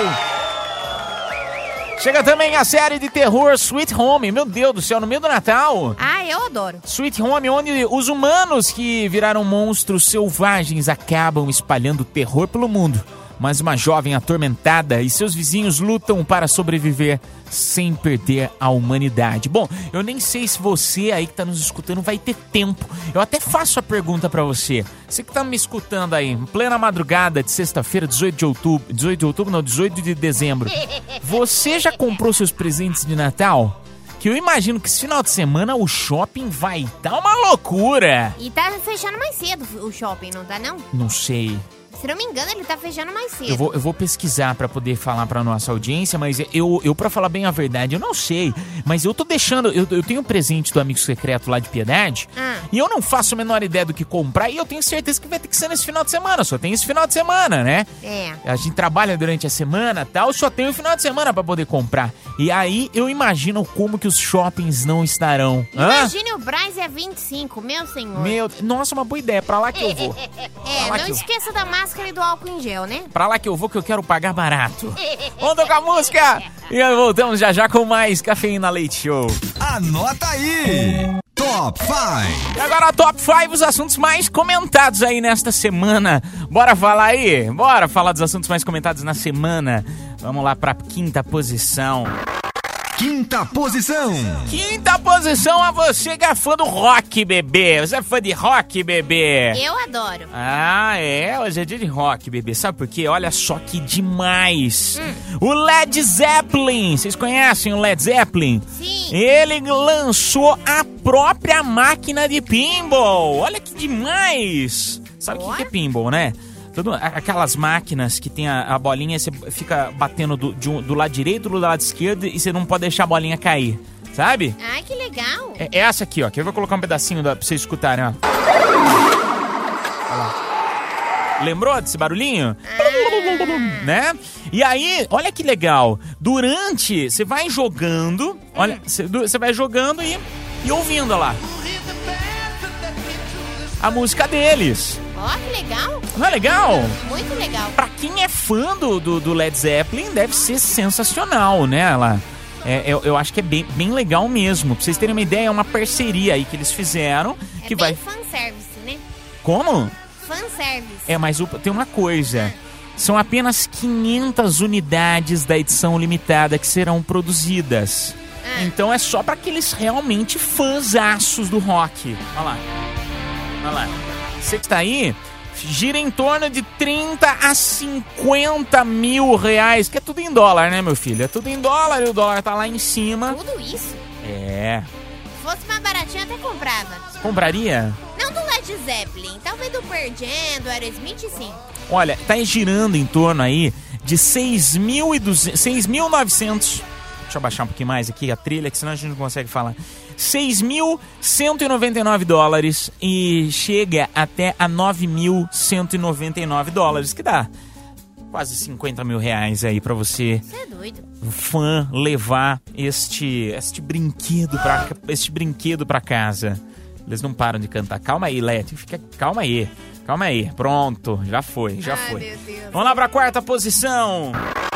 Chega também a série de terror Sweet Home, meu Deus do céu, no meio do Natal. Ah, eu adoro. Sweet Home, onde os humanos que viraram monstros selvagens acabam espalhando terror pelo mundo. Mas uma jovem atormentada e seus vizinhos lutam para sobreviver sem perder a humanidade. Bom, eu nem sei se você aí que tá nos escutando vai ter tempo. Eu até faço a pergunta pra você. Você que tá me escutando aí, em plena madrugada de sexta-feira, dezoito de outubro... dezoito de outubro, não, dezoito de dezembro. Você já comprou seus presentes de Natal? Que eu imagino que esse final de semana o shopping vai estar uma loucura. E tá fechando mais cedo o shopping, não tá não? Não sei. Se não me engano, ele tá fechando mais cedo. Eu vou, eu vou pesquisar pra poder falar pra nossa audiência, mas eu, eu pra falar bem a verdade, eu não sei. Mas eu tô deixando... Eu, eu tenho um presente do Amigo Secreto lá de Piedade, ah. e eu não faço a menor ideia do que comprar, e eu tenho certeza que vai ter que ser nesse final de semana. Só tem esse final de semana, né? É. A gente trabalha durante a semana e tal, só tem o final de semana pra poder comprar. E aí eu imagino como que os shoppings não estarão. Imagine o Braz é vinte e cinco, meu senhor. Meu... Nossa, uma boa ideia. Pra lá que eu vou. É, não esqueça eu... da máscara e do álcool em gel, né? Pra lá que eu vou, que eu quero pagar barato. Vamos tocar a música! E aí voltamos já já com mais Cafeína Leite Show. Anota aí! Top Top cinco. E agora, Top cinco, os assuntos mais comentados aí nesta semana. Bora falar aí? Bora falar dos assuntos mais comentados na semana. Vamos lá pra quinta posição. Quinta posição. Quinta posição a você que é fã do rock, bebê. Você é fã de rock, bebê? Eu adoro. Ah, é? Hoje é dia de rock, bebê. Sabe por quê? Olha só que demais. Hum. O Led Zeppelin. Vocês conhecem o Led Zeppelin? Sim. Ele lançou a própria máquina de pinball. Olha que demais. Sabe o que, que é pinball, né? Tudo, aquelas máquinas que tem a, a bolinha, você fica batendo do, de um, do lado direito, do lado esquerdo e você não pode deixar a bolinha cair, sabe? Ai, que legal. É, é essa aqui, ó, que eu vou colocar um pedacinho da, pra vocês escutarem, ó. Olha lá. Lembrou desse barulhinho? Ah. Né? E aí, olha que legal. Durante, você vai jogando, olha, você, você vai jogando e, e ouvindo, olha lá. A música deles. Ó, oh, que legal. Não é legal? Muito legal. Pra quem é fã do, do, do Led Zeppelin, deve ser sensacional, né? Ela, é, eu, eu acho que é bem, bem legal mesmo. Pra vocês terem uma ideia, é uma parceria aí que eles fizeram. É que bem vai... fanservice, né? Como? Fanservice. É, mas o, tem uma coisa. São apenas quinhentas unidades da edição limitada que serão produzidas. Ah. Então é só pra aqueles realmente fãzaços do rock. Olha lá. Olha lá. Você que tá aí, gira em torno de trinta a cinquenta mil reais, que é tudo em dólar, né, meu filho? É tudo em dólar e o dólar tá lá em cima. Tudo isso? É. Se fosse mais baratinho, até comprava. Você compraria? Não do Led Zeppelin, talvez do Pearl Jam, do Aerosmith, sim. Olha, tá girando em torno aí de seis mil e novecentos... Deixa eu baixar um pouquinho mais aqui a trilha, que senão a gente não consegue falar. seis mil cento e noventa e nove dólares e chega até a nove mil cento e noventa e nove dólares, que dá quase cinquenta mil reais aí pra você, você é doido, fã, levar este, este, brinquedo pra, este brinquedo pra casa. Eles não param de cantar. Calma aí, Leti, fica, calma aí, calma aí. Pronto, já foi, já Ai, foi. meu Deus. Vamos lá pra quarta posição.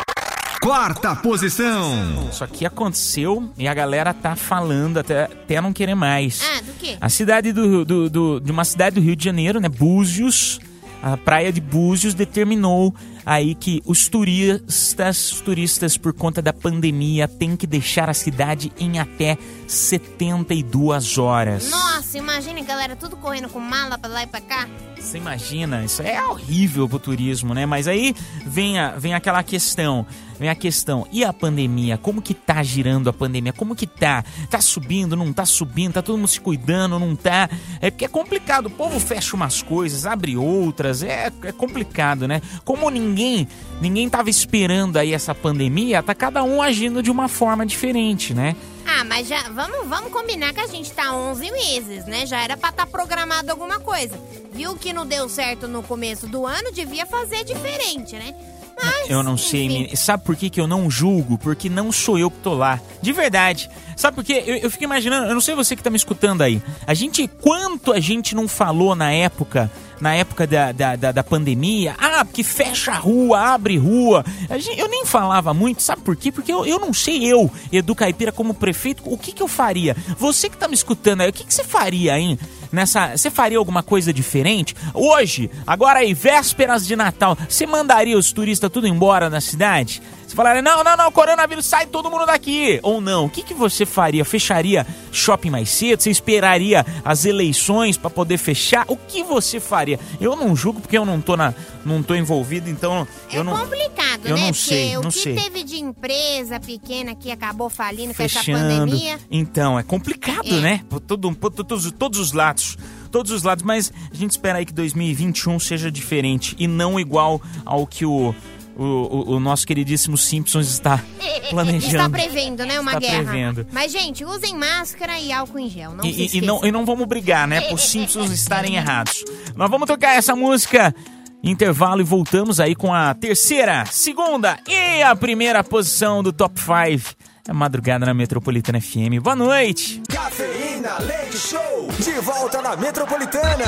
Quarta posição. Isso aqui aconteceu e a galera tá falando até, até não querer mais. Ah, do quê? A cidade do, do, do, de uma cidade do Rio de Janeiro, né, Búzios, a praia de Búzios determinou aí que os turistas, os turistas por conta da pandemia têm que deixar a cidade em até setenta e duas horas. Nossa, imagina a galera tudo correndo com mala pra lá e pra cá. Você imagina, isso é horrível pro turismo, né? Mas aí vem, a, vem aquela questão, vem a questão, e a pandemia? Como que tá girando a pandemia? Como que tá? Tá subindo, não tá subindo? Tá todo mundo se cuidando, não tá? É porque é complicado, o povo fecha umas coisas, abre outras, é, é complicado, né? Como ninguém, ninguém tava esperando aí essa pandemia, tá cada um agindo de uma forma diferente, né? Ah, mas já vamos, vamos combinar que a gente tá onze meses, né? Já era pra estar tá programado alguma coisa. Viu que não deu certo no começo do ano, devia fazer diferente, né? Mas, eu não sei, menina. Sabe por que, que eu não julgo? Porque não sou eu que tô lá. De verdade. Sabe por quê? Eu, eu fico imaginando, eu não sei você que tá me escutando aí. A gente, quanto a gente não falou na época, na época da, da, da, da pandemia? Ah, porque fecha a rua, abre rua. A gente, eu nem falava muito, sabe por quê? Porque eu, eu não sei, eu, Edu Caipira, como prefeito, o que que eu faria? Você que tá me escutando aí, o que que você faria, hein? Nessa, você faria alguma coisa diferente? Hoje, agora aí, vésperas de Natal, você mandaria os turistas tudo embora da cidade? Você falaria, não, não, não, coronavírus, sai todo mundo daqui. Ou não, o que, que você faria? Fecharia shopping mais cedo? Você esperaria as eleições para poder fechar? O que você faria? Eu não julgo porque eu não tô, na, não tô envolvido, então eu é não... É complicado, eu né? não Porque sei, o não que sei. teve de empresa pequena que acabou falindo Fechando. com essa pandemia... Então, é complicado, é. né? Por, todo, por todos, todos os lados. Todos os lados, mas a gente espera aí que dois mil e vinte e um seja diferente e não igual ao que o, o, o, o nosso queridíssimo Simpsons está planejando. Está prevendo, né? Uma está guerra. Prevendo. Mas, gente, usem máscara e álcool em gel. Não e, se e, não, e não vamos brigar, né? Por Simpsons estarem errados. Nós vamos tocar essa música, intervalo, e voltamos aí com a terceira, segunda e a primeira posição do Top cinco. É madrugada na Metropolitana F M. Boa noite. Cafeína Leite Show, de volta na Metropolitana.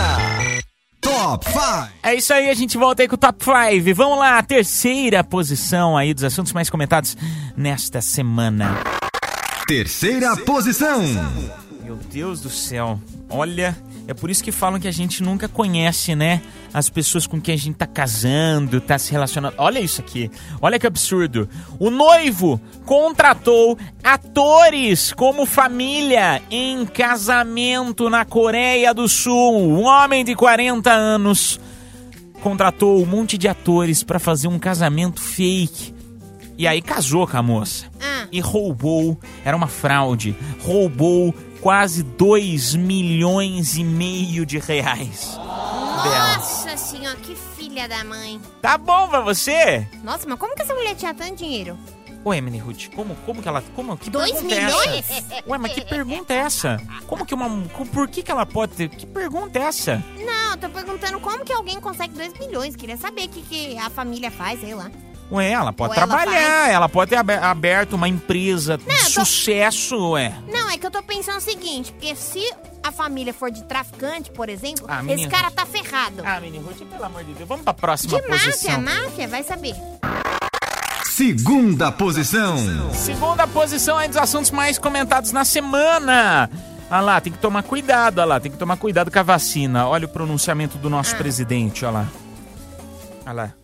Top cinco. É isso aí, a gente volta aí com o Top cinco. Vamos lá, a terceira posição aí dos assuntos mais comentados nesta semana. Terceira posição. E Meu Deus do céu. Olha, é por isso que falam que a gente nunca conhece, né? As pessoas com quem a gente tá casando, tá se relacionando. Olha isso aqui. Olha que absurdo. O noivo contratou atores como família em casamento na Coreia do Sul. Um homem de quarenta anos contratou um monte de atores pra fazer um casamento fake. E aí casou com a moça. Ah. E roubou, era uma fraude, roubou quase dois milhões e meio de reais. Nossa senhora, que filha da mãe. Tá bom pra você? Nossa, mas como que essa mulher tinha tanto dinheiro? Ué, Mini Ruth, como, como que ela... Como, que Dois pergunta é milhões? essa? Ué, mas que pergunta é essa? Como que uma... Por que que ela pode ter... Que pergunta é essa? Não, eu tô perguntando como que alguém consegue dois milhões. Queria saber o que, que a família faz, sei lá. Ué, ela pode Ou ela trabalhar, faz- ela pode ter aber- aberto uma empresa de Não, eu tô- sucesso, ué. Não, é que eu tô pensando o seguinte, porque se a família for de traficante, por exemplo, Ah, esse menina. cara tá ferrado. Ah, Mini Ruth, pelo amor de Deus, vamos pra próxima De máfia, posição. máfia, vai saber. Segunda posição. Segunda posição é um dos assuntos mais comentados na semana. Olha lá, tem que tomar cuidado, olha lá, tem que tomar cuidado com a vacina. Olha o pronunciamento do nosso Ah. presidente, olha lá. Olha lá,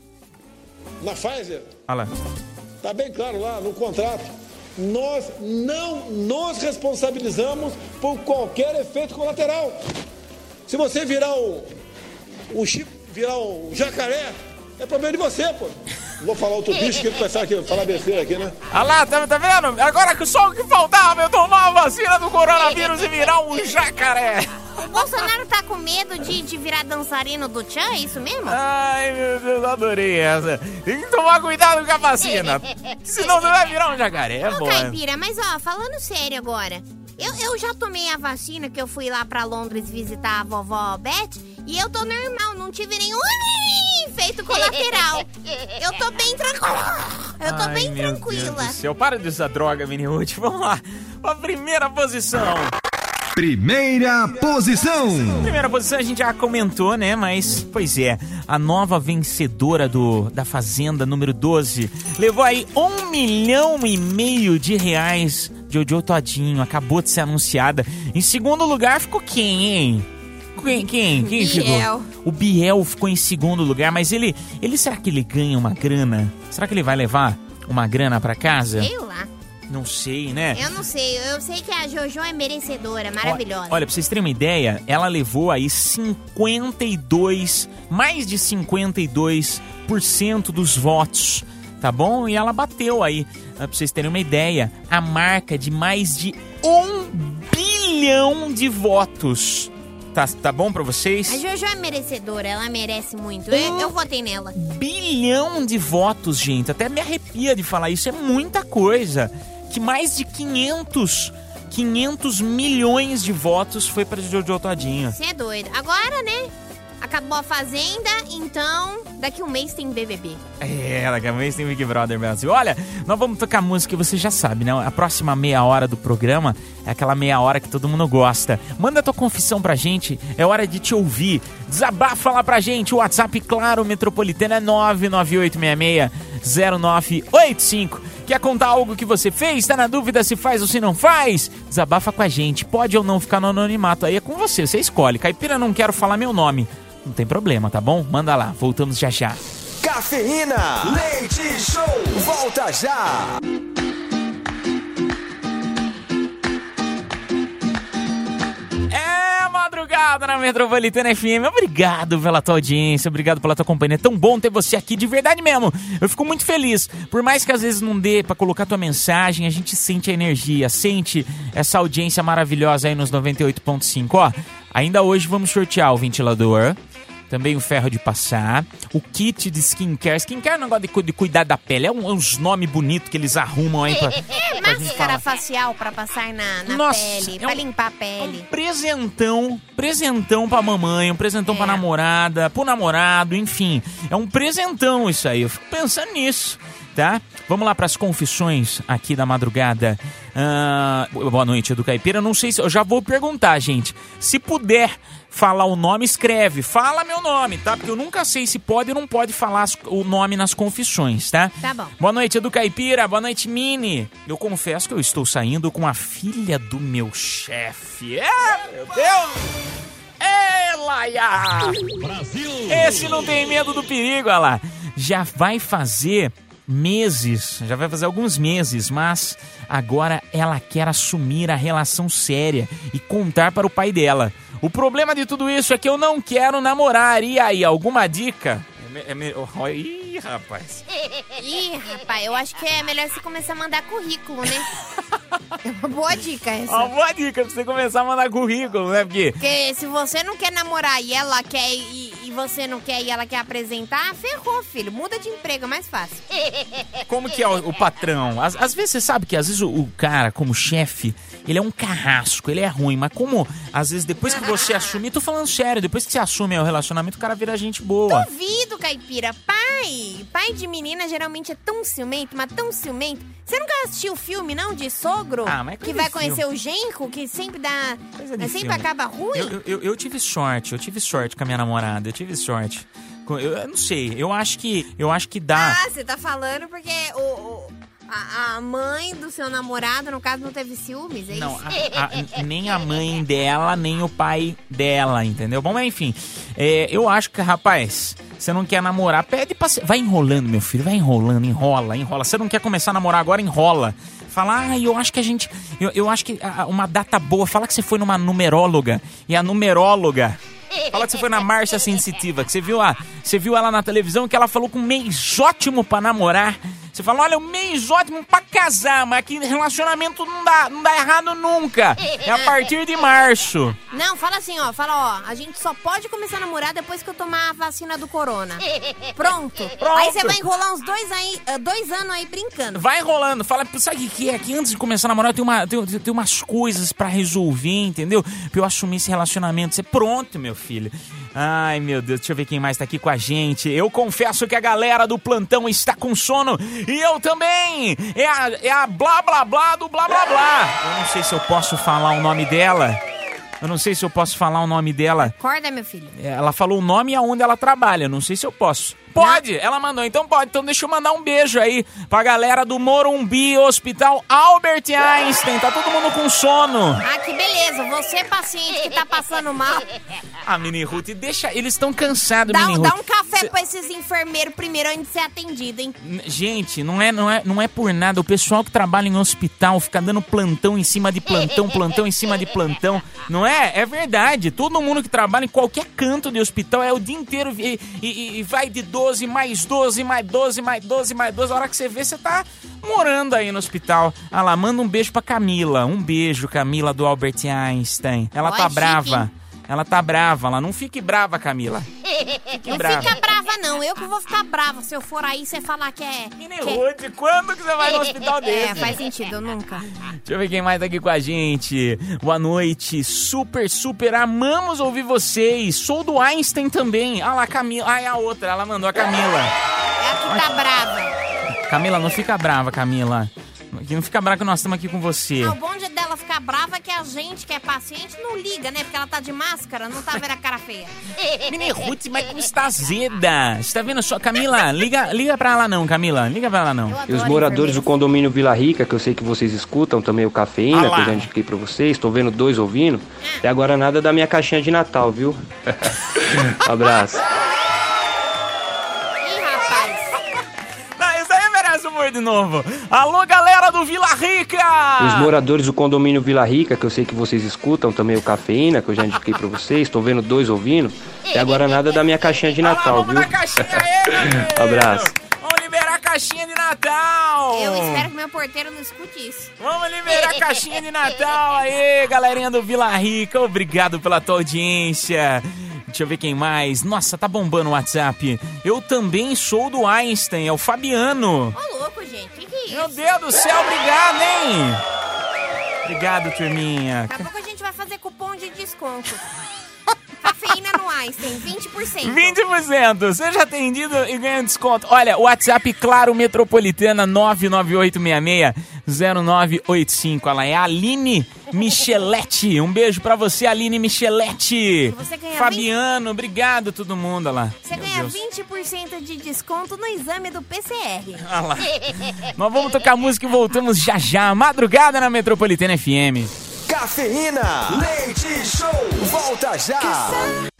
Na Pfizer, olha lá. está bem claro lá no contrato, nós não nos responsabilizamos por qualquer efeito colateral. Se você virar o, o chip, virar o jacaré, é problema de você, pô. Não vou falar outro bicho que ele pensar aqui, falar besteira aqui, né? Olha lá, tá, tá vendo? Agora que só o que faltava eu tomar a vacina do coronavírus e virar um jacaré. O Bolsonaro tá com medo de, de virar dançarino do Tchan, é isso mesmo? Ai, meu Deus, adorei essa. Tem que tomar cuidado com a vacina, senão você vai virar um jacaré, Ô, pô. Caipira, mas ó, falando sério agora, eu, eu já tomei a vacina que eu fui lá pra Londres visitar a vovó Beth e eu tô normal, não tive nenhum efeito colateral. Eu tô bem tranquila. Eu tô Ai, bem meu tranquila. Deus do céu, para de usar droga, Mini Ruth. Vamos lá, a primeira posição. Primeira posição. Primeira posição a gente já comentou, né? Mas, pois é, a nova vencedora do, da Fazenda número doze levou aí um milhão e meio de reais. Jojo Todinho, acabou de ser anunciada. Em segundo lugar ficou quem, hein? Quem, quem? Quem Biel. ficou? O Biel ficou em segundo lugar, mas ele, ele, será que ele ganha uma grana? Será que ele vai levar uma grana pra casa? Sei lá. Não sei, né? Eu não sei, eu sei que a Jojo é merecedora, maravilhosa. Olha, pra vocês terem uma ideia, ela levou aí cinquenta e dois, mais de cinquenta e dois por cento dos votos, tá bom? E ela bateu aí, pra vocês terem uma ideia, a marca de mais de um bilhão de votos. Tá, tá bom pra vocês? A Jojo é merecedora, ela merece muito. Eu, eu votei nela. Bilhão de votos, gente. Até me arrepia de falar isso, é muita coisa. Que mais de quinhentos, quinhentos milhões de votos foi pra Jojo Todinho. Você é doido. Agora, né? Acabou a Fazenda, então daqui um mês tem B B B. É, daqui a mês tem Big Brother Brasil. Olha, nós vamos tocar música que você já sabe, né? A próxima meia hora do programa é aquela meia hora que todo mundo gosta. Manda tua confissão pra gente, é hora de te ouvir. Desabafa lá pra gente, o WhatsApp, claro, Metropolitana é nove nove oito seis seis zero nove oito cinco. Quer contar algo que você fez? Tá na dúvida se faz ou se não faz? Desabafa com a gente, pode ou não ficar no anonimato, aí é com você, você escolhe. Caipira, não quero falar meu nome. Não tem problema, tá bom? Manda lá, voltamos já já. Cafeína, leite show, volta já. É madrugada na Metropolitana F M. Obrigado pela tua audiência, obrigado pela tua companhia. É tão bom ter você aqui, de verdade mesmo. Eu fico muito feliz. Por mais que às vezes não dê pra colocar tua mensagem, a gente sente a energia, sente essa audiência maravilhosa aí nos noventa e oito ponto cinco. Ó, ainda hoje vamos sortear o ventilador, também o ferro de passar, o kit de skincare. Skincare é um negócio de, cu- de cuidar da pele. É um- uns nomes bonitos que eles arrumam aí pra, É pra gente máscara falar. facial pra passar na, na Nossa, pele, é pra um- limpar a pele. Presentão, presentão pra mamãe, um presentão É. pra namorada, pro namorado, enfim. É um presentão isso aí, eu fico pensando nisso, tá? Vamos lá pras confissões aqui da madrugada Uh, boa noite, Edu Caipira. Não sei se... Eu já vou perguntar, gente. Se puder falar o nome, escreve. Fala meu nome, tá? Porque eu nunca sei se pode ou não pode falar as, o nome nas confissões, tá? Tá bom. Boa noite, Edu Caipira. Boa noite, Mini. Eu confesso que eu estou saindo com a filha do meu chefe. É, meu Deus! É, Laia! Brasil! Esse não tem medo do perigo, olha lá. Já vai fazer meses, já vai fazer alguns meses, mas agora ela quer assumir a relação séria e contar para o pai dela. O problema de tudo isso é que eu não quero namorar. E aí, alguma dica? É, é, oh, ih, rapaz. Ih, rapaz, eu acho que é melhor você começar a mandar currículo, né? É uma boa dica essa. Uma boa dica pra você começar a mandar currículo, né? Porque, Porque se você não quer namorar e ela quer e, e você não quer e ela quer apresentar, ferrou, filho. Muda de emprego, é mais fácil. como que é o, o patrão? Às, às vezes você sabe que às vezes o, o cara, como chefe, ele é um carrasco, ele é ruim. Mas como, às vezes, depois que você assumir, tô falando sério, depois que você assume o relacionamento, o cara vira gente boa. Duvido, Caipira. Pai, pai de menina geralmente é tão ciumento, mas tão ciumento. Você nunca assistiu o filme, não, de sogro? Ah, mas que vai conhecer o genro, que sempre dá... Sempre filme. acaba ruim? Eu, eu, eu tive sorte, eu tive sorte com a minha namorada, eu tive sorte. Eu, eu não sei, eu acho que, eu acho que dá... Ah, você tá falando porque o... o... A, a mãe do seu namorado, no caso, não teve ciúmes, é não, isso? A, a, nem a mãe dela, nem o pai dela, entendeu? Bom, mas enfim, é, eu acho que, rapaz, você não quer namorar, pede pra... Vai enrolando, meu filho, vai enrolando, enrola, enrola. Você não quer começar a namorar agora, enrola. Fala, ah, eu acho que a gente... Eu, eu acho que a, uma data boa, fala que você foi numa numeróloga, e a numeróloga... Fala que você foi na Márcia Sensitiva, que você viu, a, você viu ela na televisão, que ela falou com um mês ótimo pra namorar. Você fala, olha, um mês ótimo pra casar, mas aqui relacionamento não dá, não dá errado nunca. É a partir de março. Não, fala assim, ó, fala, ó, a gente só pode começar a namorar depois que eu tomar a vacina do corona. Pronto. Pronto. Aí você vai enrolar uns dois, aí, dois anos aí brincando. Vai enrolando. Fala, sabe o que é? Que antes de começar a namorar, eu tenho, uma, tenho, tenho umas coisas pra resolver, entendeu? Pra eu assumir esse relacionamento. Você pronto, meu filho. Ai, meu Deus, deixa eu ver quem mais tá aqui com a gente. Eu confesso que a galera do plantão está com sono. E eu também. É a, é a blá blá blá do blá blá blá. Eu não sei se eu posso falar o nome dela. Eu não sei se eu posso falar o nome dela. Acorda, meu filho. Ela falou o nome e aonde ela trabalha. Eu não sei se eu posso. Pode, não. Ela mandou, então pode. Então deixa eu mandar um beijo aí pra galera do Morumbi Hospital Albert Einstein. Tá todo mundo com sono. Ah, que beleza. Você, paciente que tá passando mal. Ah, Mini Ruth, deixa... Eles estão cansados, dá, Mini Ruth. Dá um café Cê... pra esses enfermeiros primeiro antes de ser atendido, hein? Gente, não é, não, é, não é por nada. O pessoal que trabalha em hospital fica dando plantão em cima de plantão, plantão em cima de plantão. Não é? É verdade. Todo mundo que trabalha em qualquer canto de hospital é o dia inteiro e, e, e vai de doze, mais doze, mais doze, mais doze, mais doze. A hora que você vê, você tá morando aí no hospital. Ah lá, manda um beijo pra Camila. Um beijo, Camila, do Albert Einstein. Ela Ó, tá é brava. chique. Ela tá brava. Ela não fique brava, Camila. Fique não brava. fica brava, não. Eu que vou ficar brava. Se eu for aí, você falar que é... Mini que Ruth, é... quando que você vai no hospital desse? É, faz sentido. Eu nunca. Deixa eu ver quem mais tá aqui com a gente. Boa noite. Super, super amamos ouvir vocês. Sou do Einstein também. Ah lá, Camila. Ah, é a outra. Ela mandou a Camila. É a que tá brava. Camila, não fica brava, Camila. Não fica brava que nós estamos aqui com você. Não, o bom de dela ficar brava é que a gente, que é paciente, não liga, né? Porque ela tá de máscara, não tá vendo a cara feia. Mini Ruth, mas como está azeda? Você tá vendo só? Camila, liga, liga pra ela não, Camila. Liga pra ela não. E os moradores do condomínio Vila Rica, que eu sei que vocês escutam também o Cafeína, ah que eu já indiquei pra vocês. Tô vendo dois ouvindo. Até agora nada da minha caixinha de Natal, viu? Abraço. De novo. Alô, galera do Vila Rica! Os moradores do condomínio Vila Rica, que eu sei que vocês escutam também o Cafeína, que eu já indiquei pra vocês. Tô vendo dois ouvindo. Até agora nada da minha caixinha de Natal, ah lá, vamos viu? Na caixinha aí, Abraço. Vamos liberar a caixinha de Natal! Eu espero que meu porteiro não escute isso. Vamos liberar a caixinha de Natal aí, galerinha do Vila Rica. Obrigado pela tua audiência. Deixa eu ver quem mais. Nossa, tá bombando o WhatsApp. Eu também sou do Einstein, é o Fabiano. Ô, louco, gente. Que que é isso? Meu Deus do céu, obrigado, hein? Obrigado, turminha. Daqui a pouco a gente vai fazer cupom de desconto. Cafeína no Einstein, vinte por cento. vinte por cento. Seja atendido e ganha desconto. Olha, o WhatsApp Claro Metropolitana nove nove oito seis seis zero nove oito cinco. Ela é a Aline Micheletti. Um beijo pra você, Aline Micheletti. Você ganha Fabiano, obrigado todo mundo. Olha lá. Você Meu ganha Deus. vinte por cento de desconto no exame do P C R. Olha lá. Nós vamos tocar música e voltamos já já. Madrugada na Metropolitana F M. Cafeína, leite show, volta já.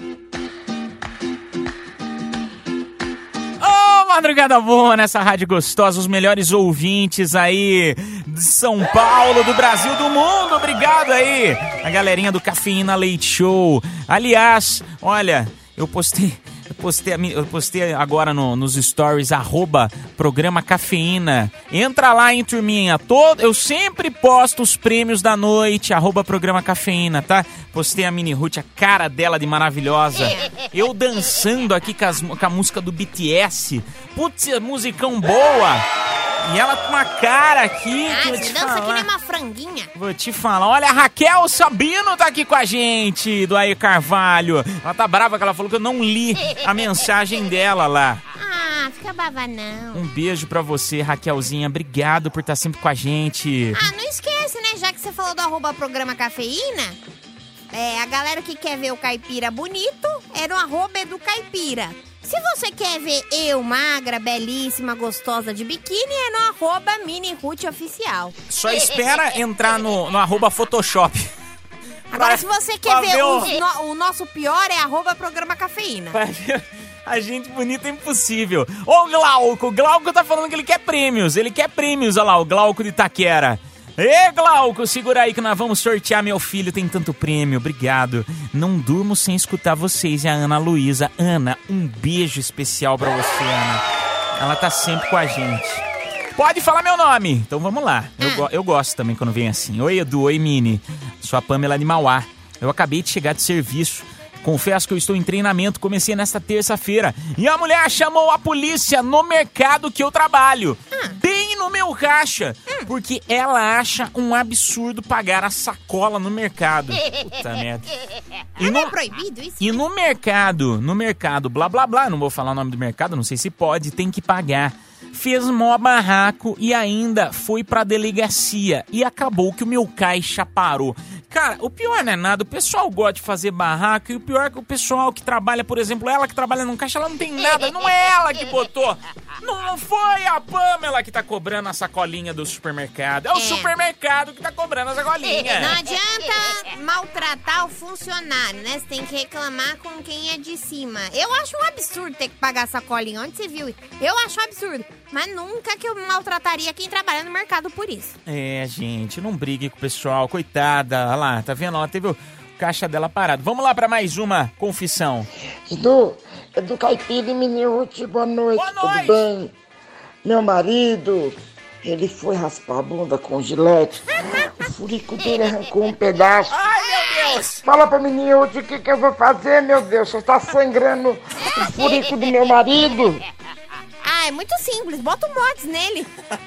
Ô, madrugada boa nessa rádio gostosa, os melhores ouvintes aí de São Paulo, do Brasil, do mundo. Obrigado aí, a galerinha do Cafeína Leite Show. Aliás, olha, eu postei... Eu postei, eu postei agora no, nos stories, arroba programa Cafeína. Entra lá, hein, turminha. Todo, eu sempre posto os prêmios da noite, arroba programa Cafeína, tá? Postei a Mini Ruth, a cara dela de maravilhosa. Eu dançando aqui com, as, com a música do B T S. Putz, musicão boa. E ela com uma cara aqui. Ah, que eu você te dança falar. que nem uma franguinha. Vou te falar, olha, a Raquel Sabino tá aqui com a gente, do Air Carvalho. Ela tá brava que ela falou que eu não li a mensagem dela lá. Ah, fica bava não. Um beijo pra você, Raquelzinha, obrigado por estar sempre com a gente. Ah, não esquece, né? Já que você falou do arroba programa Cafeína, é, a galera que quer ver o caipira bonito é no arroba Edu Caipira. Se você quer ver eu, magra, belíssima, gostosa de biquíni, é no arroba Mini Ruth Oficial. Só espera entrar no, no arroba Photoshop. Agora, Pra- se você pra quer ver ver o, o- no- o nosso pior, é arroba programa Cafeína. Pra ver a gente bonita é impossível. Ô, Glauco, o Glauco tá falando que ele quer prêmios, ele quer prêmios, olha lá, o Glauco de Itaquera. Ê, Glauco, segura aí que nós vamos sortear, meu filho, tem tanto prêmio, obrigado. Não durmo sem escutar vocês, e a Ana Luísa. Ana, um beijo especial pra você, Ana. Ela tá sempre com a gente. Pode falar meu nome. Então vamos lá. Eu, go- eu gosto também quando vem assim. Oi, Edu, oi, Mini. Sou a Pamela de Mauá. Eu acabei de chegar de serviço. Confesso que eu estou em treinamento, comecei nesta terça-feira. E a mulher chamou a polícia no mercado que eu trabalho. Bem no meu caixa. Porque ela acha um absurdo pagar a sacola no mercado. Puta merda. E Não no, é proibido isso? e no mercado, no mercado, blá blá blá, não vou falar o nome do mercado, não sei se pode, tem que pagar. Fez mó barraco e ainda foi pra delegacia. E acabou que o meu caixa parou. Cara, o pior não é nada, o pessoal gosta de fazer barraco. E o pior é que o pessoal que trabalha, por exemplo, ela que trabalha num caixa, ela não tem nada. Não é ela que botou. Não foi a Pamela que tá cobrando a sacolinha do supermercado. É o É. supermercado que tá cobrando a sacolinha. Não adianta maltratar o funcionário, né? Você tem que reclamar com quem é de cima. Eu acho um absurdo ter que pagar sacolinha. Onde você viu? Eu acho um absurdo. Mas nunca que eu maltrataria quem trabalha no mercado por isso. É, gente, não brigue com o pessoal, coitada. Olha lá, tá vendo? Ela teve o caixa dela parado. Vamos lá pra mais uma confissão. Edu, Edu Caipira e Mini Ruth, boa noite, Boa noite. tudo bem? Meu marido, ele foi raspar a bunda com gilete, o furico dele arrancou um pedaço. Ai, meu Deus! Fala pra Mini Ruth o que, que eu vou fazer, meu Deus, só tá sangrando o furico do meu marido. Ah, é muito simples. Bota o mods nele.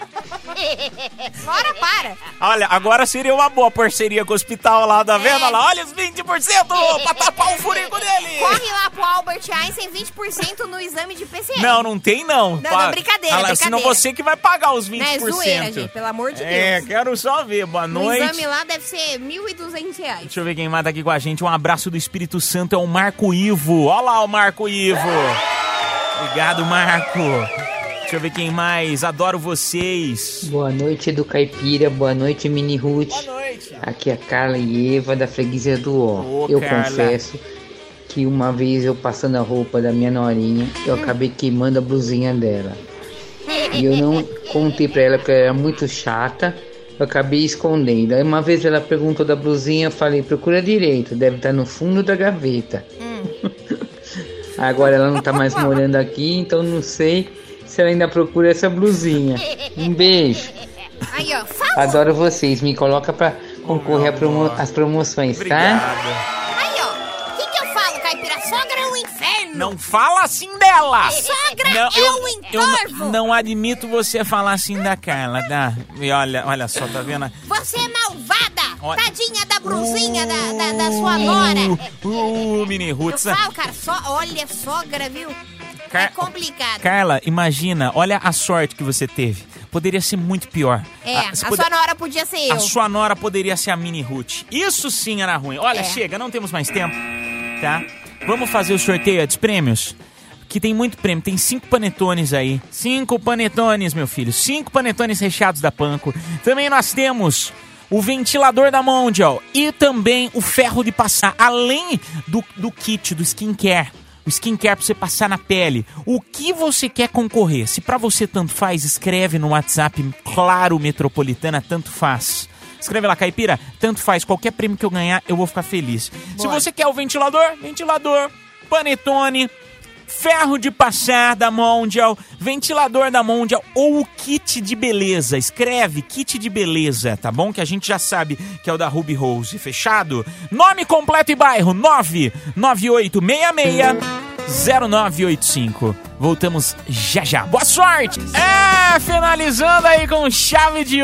Bora, para. Olha, agora seria uma boa parceria com o hospital lá, tá vendo? Olha lá, olha os vinte por cento pra tapar o furico dele. Corre lá pro Albert Einstein, vinte por cento no exame de P C R. Não, não tem não. Não, Pa- não, brincadeira, Olha lá, brincadeira. Senão você que vai pagar os vinte por cento. Não, é zoeira, gente, pelo amor de É, Deus. quero só ver. Boa No noite. exame lá deve ser mil e duzentos reais. Deixa eu ver quem mais tá aqui com a gente. Um abraço do Espírito Santo, é o Marco Ivo. Olha lá o Marco Ivo. Obrigado, Marco. Deixa eu ver quem mais. Adoro vocês. Boa noite, Edu Caipira. Boa noite, Mini Ruth. Boa noite. Aqui é a Carla e Eva da Freguesia do Ó. Ô, eu Carla. confesso que uma vez eu passando a roupa da minha norinha, eu acabei queimando a blusinha dela. E eu não contei pra ela porque ela era muito chata. Eu acabei escondendo. Aí uma vez ela perguntou da blusinha, eu falei, procura direito, deve estar no fundo da gaveta. Agora ela não tá mais morando aqui, então não sei se ela ainda procura essa blusinha. Um beijo. Aí, ó, fala. Adoro vocês. Me coloca pra concorrer às promo as promoções, tá? Aí, ó. O que, que eu falo, Caipira? Sogra é um inferno. Não fala assim dela. Sogra Não, é eu, um eu não- entorvo. não admito você falar assim da Carla, tá? E olha, olha só, tá vendo? Você é malvada. Olha. Tadinha da brusinha da, da, da sua nora. Uh, uh, Mini Eu Ruth. falo, cara, só, olha, sogra, viu? Car- É complicado. Carla, imagina, olha a sorte que você teve. Poderia ser muito pior. É, Ah, a você sua pode- nora podia ser eu. A sua nora poderia ser a Mini Ruth. Isso sim era ruim. Olha, É. chega, não temos mais tempo, tá? Vamos fazer o sorteio dos prêmios? Que tem muito prêmio, tem cinco panetones aí. Cinco panetones, meu filho. Cinco panetones recheados da Panko. Também nós temos o ventilador da Mondial e também o ferro de passar, além do, do kit, do skincare. O skincare pra você passar na pele. O que você quer concorrer? Se pra você tanto faz, escreve no WhatsApp, claro, Metropolitana, tanto faz. Escreve lá, Caipira, tanto faz. Qualquer prêmio que eu ganhar, eu vou ficar feliz. Se você quer o ventilador, ventilador, panetone, ferro de passar da Mondial, ventilador da Mondial ou o kit de beleza. Escreve kit de beleza, tá bom? Que a gente já sabe que é o da Ruby Rose. Fechado? Nome completo e bairro nove nove oito seis seis zero nove oito cinco. Voltamos já já. Boa sorte! É, finalizando aí com chave de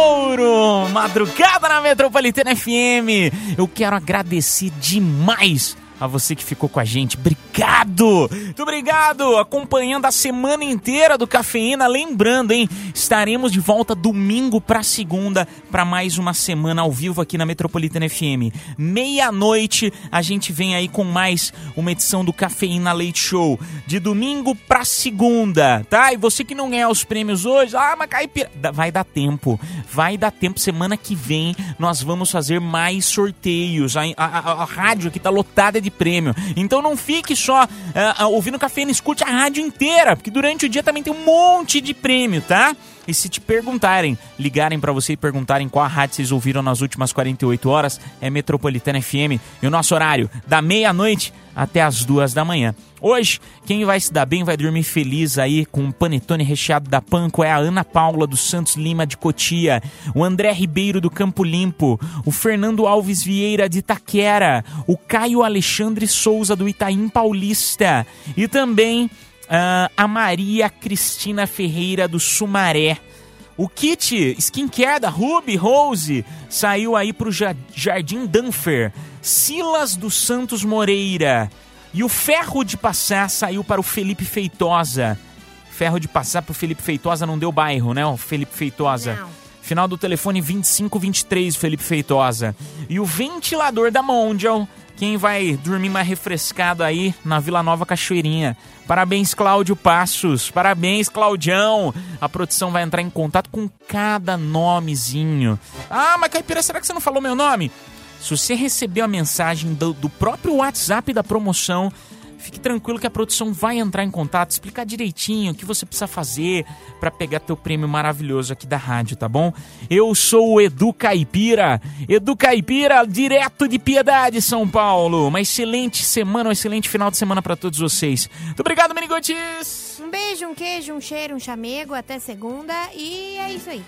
ouro. Madrugada na Metropolitana F M. Eu quero agradecer demais a você que ficou com a gente. Obrigado! Muito obrigado! Acompanhando a semana inteira do Cafeína. Lembrando, hein? Estaremos de volta domingo pra segunda para mais uma semana ao vivo aqui na Metropolitana F M. Meia-noite a gente vem aí com mais uma edição do Cafeína Leite Show. De domingo pra segunda, tá? E você que não ganhar os prêmios hoje, ah, mas Caipira... Vai dar tempo. Vai dar tempo. Semana que vem nós vamos fazer mais sorteios. A, a, a, a rádio aqui tá lotada de de prêmio. Então não fique só uh, uh, ouvindo Cafeína, escute a rádio inteira, porque durante o dia também tem um monte de prêmio, tá? E se te perguntarem, ligarem pra você e perguntarem qual a rádio vocês ouviram nas últimas quarenta e oito horas, é Metropolitana F M. E o nosso horário, da meia-noite até as duas da manhã. Hoje, quem vai se dar bem, vai dormir feliz aí com um panetone recheado da Panko é a Ana Paula dos Santos Lima de Cotia, o André Ribeiro do Campo Limpo, o Fernando Alves Vieira de Itaquera, o Caio Alexandre Souza do Itaim Paulista e também Uh, a Maria Cristina Ferreira do Sumaré. O kit skincare da Ruby Rose saiu aí pro Jardim Danfer. Silas dos Santos Moreira. E o ferro de passar saiu para o Felipe Feitosa. Ferro de passar pro Felipe Feitosa não deu bairro, né? O Felipe Feitosa. Não. Final do telefone vinte e cinco vinte e três, Felipe Feitosa. E o ventilador da Mondial, quem vai dormir mais refrescado aí na Vila Nova Cachoeirinha. Parabéns, Cláudio Passos. Parabéns, Claudião. A produção vai entrar em contato com cada nomezinho. Ah, mas Caipira, será que você não falou meu nome? Se você recebeu a mensagem do, do próprio WhatsApp da promoção, fique tranquilo que a produção vai entrar em contato, explicar direitinho o que você precisa fazer para pegar teu prêmio maravilhoso aqui da rádio, tá bom? Eu sou o Edu Caipira, Edu Caipira, direto de Piedade, São Paulo. Uma excelente semana, um excelente final de semana para todos vocês. Muito obrigado, Meninotes! Um beijo, um queijo, um cheiro, um chamego, até segunda e é isso aí.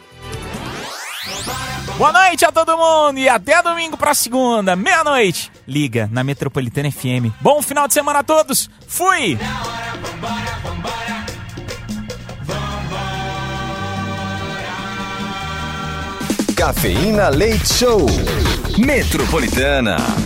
Boa noite a todo mundo e até domingo pra segunda, meia-noite. Liga na Metropolitana F M. Bom final de semana a todos. Fui! Cafeína Leite Show. Metropolitana.